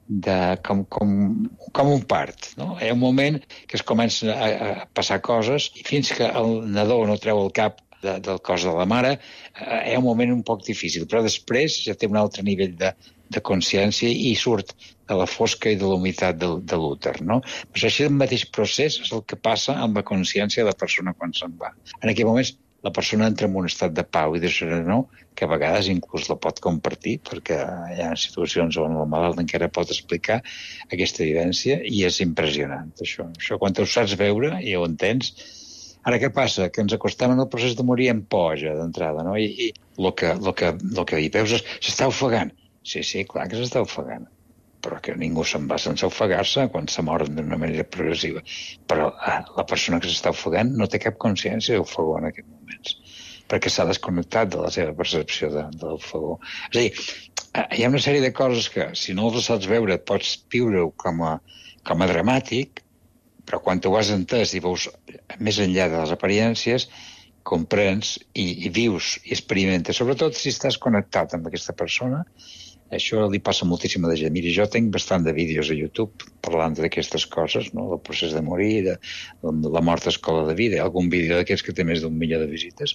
com un part, no? Hi ha un moment que es comencen a passar coses i fins que el nadó no treu el cap del cos de la mare, hi ha un moment un poc difícil, però després ja té un altre nivell de consciència i surt de la fosca i de la humitat de l'úter, no? Però així el mateix procés és el que passa amb la consciència de la persona quan se'n va. En aquell moment la persona entra en un estat de pau i de serenor que a vegades inclús la pot compartir perquè hi ha situacions on el malalt encara pot explicar aquesta vivència i és impressionant, això. Això quan ho saps veure i ho entens. Ara què passa? Que ens acostem en el procés de morir amb por ja d'entrada, no? I el que hi veus és s'està ofegant. Sí, clar que s'està ofegant, però que ningú se'n va sense ofegar-se quan se moren d'una manera progressiva. Però la persona que s'està ofegant no té cap consciència d'ofegor en aquests moments, perquè s'ha desconnectat de la seva percepció de l'ofegor. És a dir, hi ha una sèrie de coses que, si no els saps veure, pots viure-ho com a dramàtic, però quan ho has entès i veus més enllà de les apariències, comprens i vius i experimentes, sobretot si estàs connectat amb aquesta persona. Això li passa moltíssima de gent. Mira, jo tinc bastant de vídeos a YouTube parlant d'aquestes coses, no? El procés de morir, de la mort a escola de vida, algun vídeo d'aquests que té més d'1 milió de visites.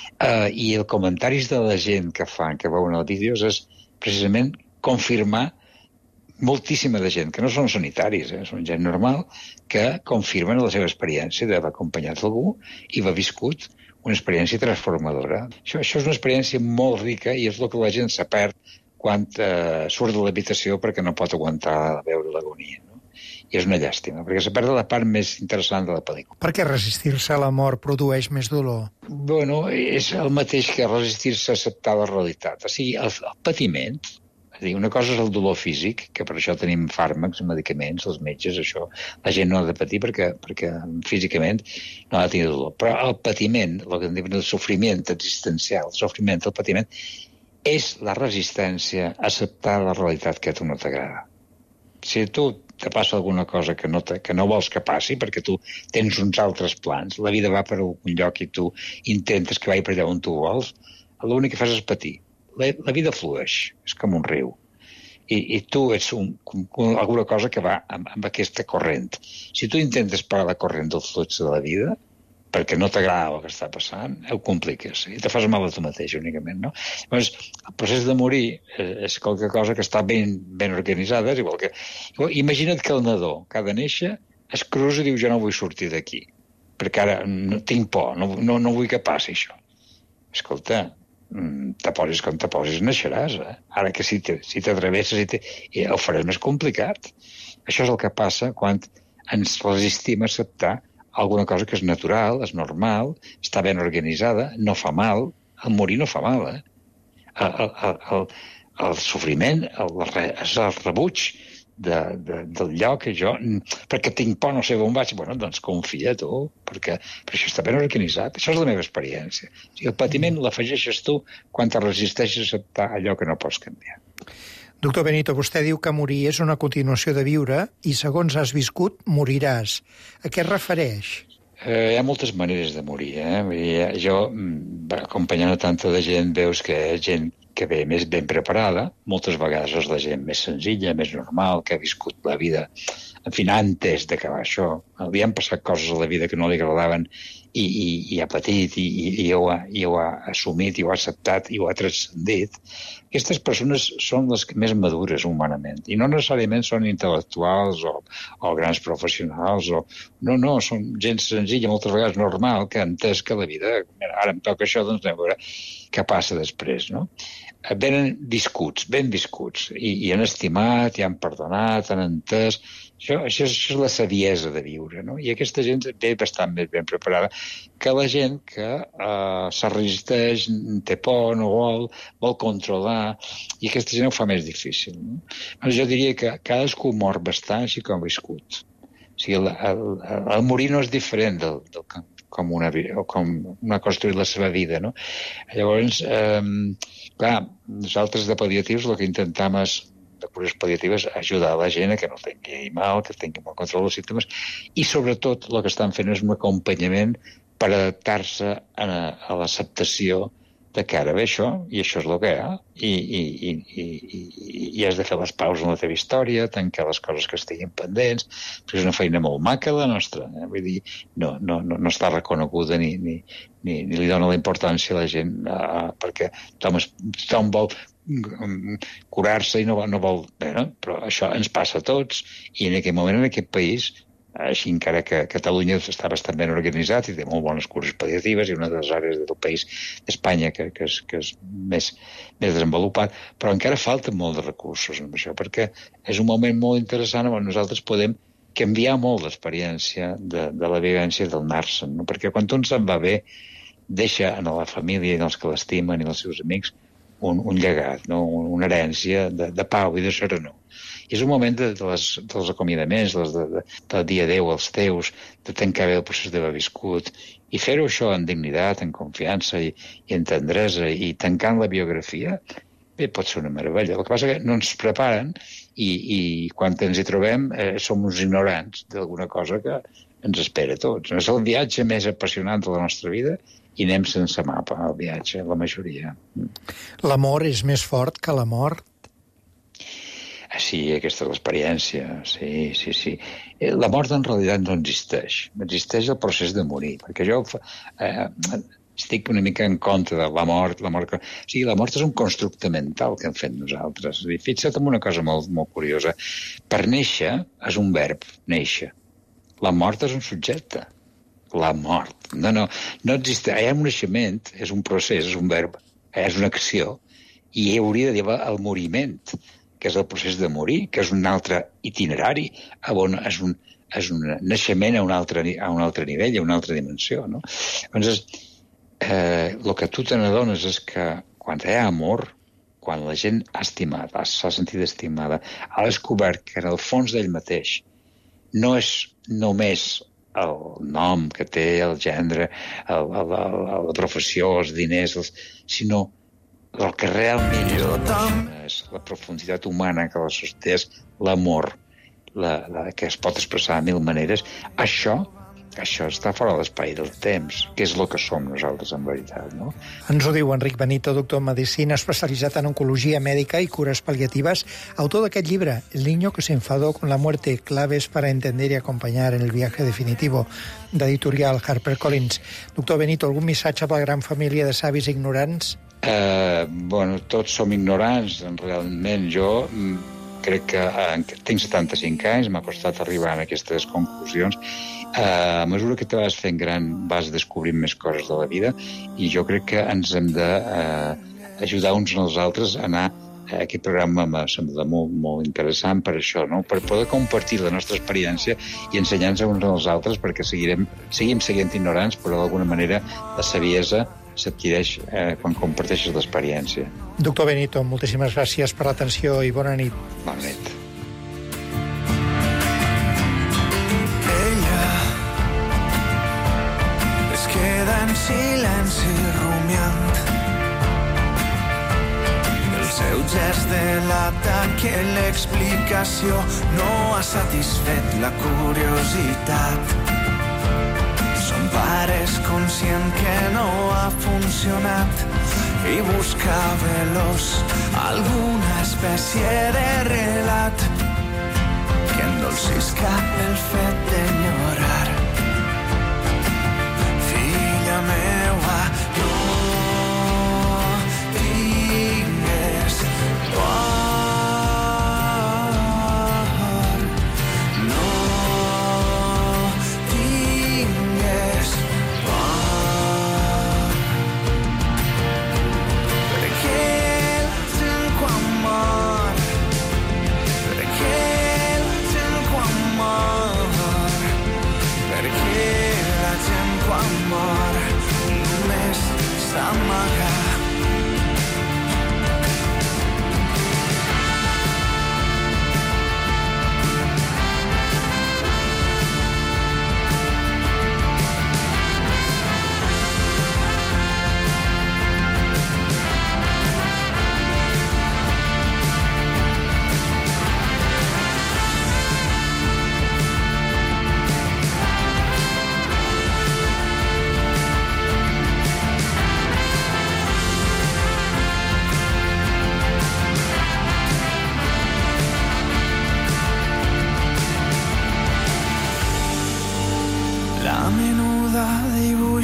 I els comentaris de la gent que fan, que veuen els vídeos, és precisament confirmar moltíssima de gent, que no són sanitaris, són gent normal, que confirmen la seva experiència d'haver acompanyat algú i haver viscut una experiència transformadora. Això és una experiència molt rica i és el que la gent se perd quan surt de l'habitació perquè no pot aguantar veure l'agonia. No? I és una llàstima, perquè se perd la part més interessant de la pel·lícula. Per què resistir-se a la mort produeix més dolor? Bueno, és el mateix que resistir-se a acceptar la realitat. O sigui, el patiment, és a dir, una cosa és el dolor físic, que per això tenim fàrmacs, medicaments, els metges, això. La gent no ha de patir perquè físicament no ha de tenir dolor. Però el patiment, el que en diuen el sofriment existencial, el patiment, és la resistència a acceptar la realitat que a tu no t'agrada. Si tu te passa alguna cosa que no vols que passi, perquè tu tens uns altres plans, la vida va per algun lloc i tu intentes que vagi per allà on tu vols, l'únic que fas és patir. La vida flueix, és com un riu. I tu ets alguna cosa que va amb aquesta corrent. Si tu intentes parar la corrent del flux de la vida, perquè no t'agrada el que està passant, ho compliques i te fas mal a tu mateix únicament, no? Llavors, el procés de morir és qualque cosa que està ben organitzada, és igual que... Imagina't que el nadó, que ha de néixer, es cruza i diu jo no vull sortir d'aquí, perquè ara tinc por, no vull que passi això. Escolta, te posis com te posis, naixeràs, Ara que si t'atravesses ho faràs més complicat. Això és el que passa quan ens resistim a acceptar alguna cosa que és natural, és normal, està ben organitzada, no fa mal, el morir no fa mal, El sofriment és el rebuig del lloc que jo... Perquè tinc por, no sé on vaig. Bueno, doncs confia tu, perquè això està ben organitzat. Això és la meva experiència. O sigui, el patiment l'afegeixes tu quan te resisteixes a acceptar allò que no pots canviar. Doctor Benito, vostè diu que morir és una continuació de viure i, segons has viscut, moriràs. A què es refereix? Hi ha moltes maneres de morir. Jo, acompanyant a tanta de gent, veus que és gent que ve més ben preparada. Moltes vegades és la gent més senzilla, més normal, que ha viscut la vida, en fi, antes d'acabar això. Li han passat coses a la vida que no li agradaven i ha patit i ho ha assumit i ho ha acceptat i ho ha transcendit. Aquestes persones són les més madures humanament i no necessàriament són intel·lectuals o grans professionals no, són gent senzilla, moltes vegades normal, que ha entès que la vida, ara em toca això, doncs anem a veure què passa després, no? Ben viscuts i han estimat, i han perdonat, han entès. Això és la saviesa de viure, no? I aquesta gent ve bastant més ben preparada que la gent que se resisteix, té por, no vol controlar, i aquesta gent ho fa més difícil, no? Jo diria que cadascú mor bastant així com ha viscut. O sigui, el morir no és diferent com una construir la seva vida, no? Llavors, clar, nosaltres de pal·liatius el que intentem és, de cures pal·liatives, ajudar la gent a que no tingui mal, que tingui mal control dels símptomes, i sobretot el que estan fent és un acompanyament per adaptar-se a l'acceptació de cara a això, i això és el que hi ha, i has de fer les pauses en la teva història, tancar les coses que estiguin pendents, perquè és una feina molt maca la nostra, vull dir, no està reconeguda ni li dona la importància a la gent, perquè tothom vol curar-se i no vol... Però això ens passa a tots, i en aquell moment, en aquest país, així encara que Catalunya està bastant ben organitzat i té molt bones cures pal·liatives i una de les àrees del país d'Espanya que és més desenvolupat, però encara falten molt de recursos en això, perquè és un moment molt interessant on nosaltres podem canviar molt l'experiència de la vivència del anar-se'n, no? Perquè quan un se'n va bé, deixa a la família i als que l'estimen i als seus amics un llegat, no? Una herència de pau i de serenor. I és un moment dels acomiadaments, del dia adeu als teus, de tancar bé el procés d'haver viscut, i fer-ho això en dignitat, en confiança i en tendresa, i tancant la biografia, bé, pot ser una meravella. El que passa que no ens preparen i quan ens hi trobem som uns ignorants d'alguna cosa que ens espera a tots. És el viatge més apassionant de la nostra vida i anem sense mapa al viatge, la majoria. L'amor és més fort que la mort? Sí, aquesta és l'experiència, sí. La mort en realitat no existeix. Existeix el procés de morir, perquè jo estic una mica en contra de la mort. O sigui, la mort és un constructe mental que hem fet nosaltres. Fixa't en una cosa molt, molt curiosa. Per néixer és un verb, néixer. La mort és un subjecte. La mort. No existeix. Hi ha un naixement, és un procés, és un verb, és una acció, i hauria de dir el moriment, que és el procés de morir, que és un altre itinerari, on és un naixement a un altre nivell, a una altra dimensió, no? Llavors, el que tu te n'adones és que quan hi ha amor, quan la gent ha estimat, s'ha sentit estimada, ha descobert que en el fons d'ell mateix no és només el nom que té, el gènere, la professió, els diners, sinó el que realment és la profunditat humana que la sosté és l'amor, que es pot expressar de mil maneres. Això està fora de l'espai del temps, que és el que som nosaltres en veritat, no? Ens ho diu Enric Benito, doctor en Medicina, especialitzat en oncologia mèdica i cures paliatives, autor d'aquest llibre, El niño que se enfadó con la muerte, claves para entender y acompañar en el viaje definitivo, d'editorial HarperCollins. Doctor Benito, algun missatge per la gran família de savis ignorants? Tots som ignorants, realment. Jo crec que tinc 75 anys, m'ha costat arribar a aquestes conclusions. A mesura que te vas fent gran vas descobrint més coses de la vida i jo crec que ens hem d'ajudar uns als altres a anar a aquest programa. Em sembla molt interessant per això, no? Per poder compartir la nostra experiència i ensenyar-nos uns als altres, perquè seguim sent ignorants, però d'alguna manera la saviesa s'adquireix quan comparteixes l'experiència. Doctor Benito, moltíssimes gràcies per l'atenció i bona nit. Bona nit. Ella es queda en silenci rumiant. El seu gest delata que l'explicació no ha satisfet la curiositat. Son pares conscient que no ha funcionat i busca veloç alguna espècie de relat que endolcisca el fet d'enyorar. Filla meua, no tingues por. Quan mor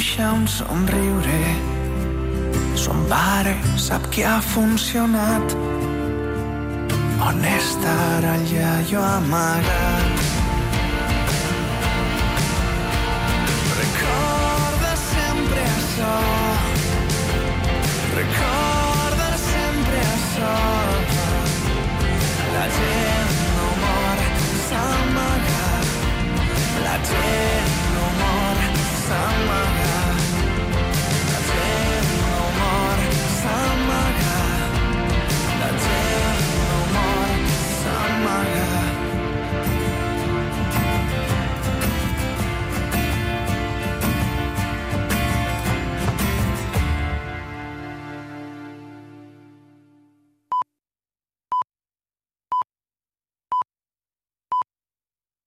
deixa un somriure. Son pare sap que ha funcionat. On estarà el iaio amagat? Recorda sempre això. Recorda sempre això. La gent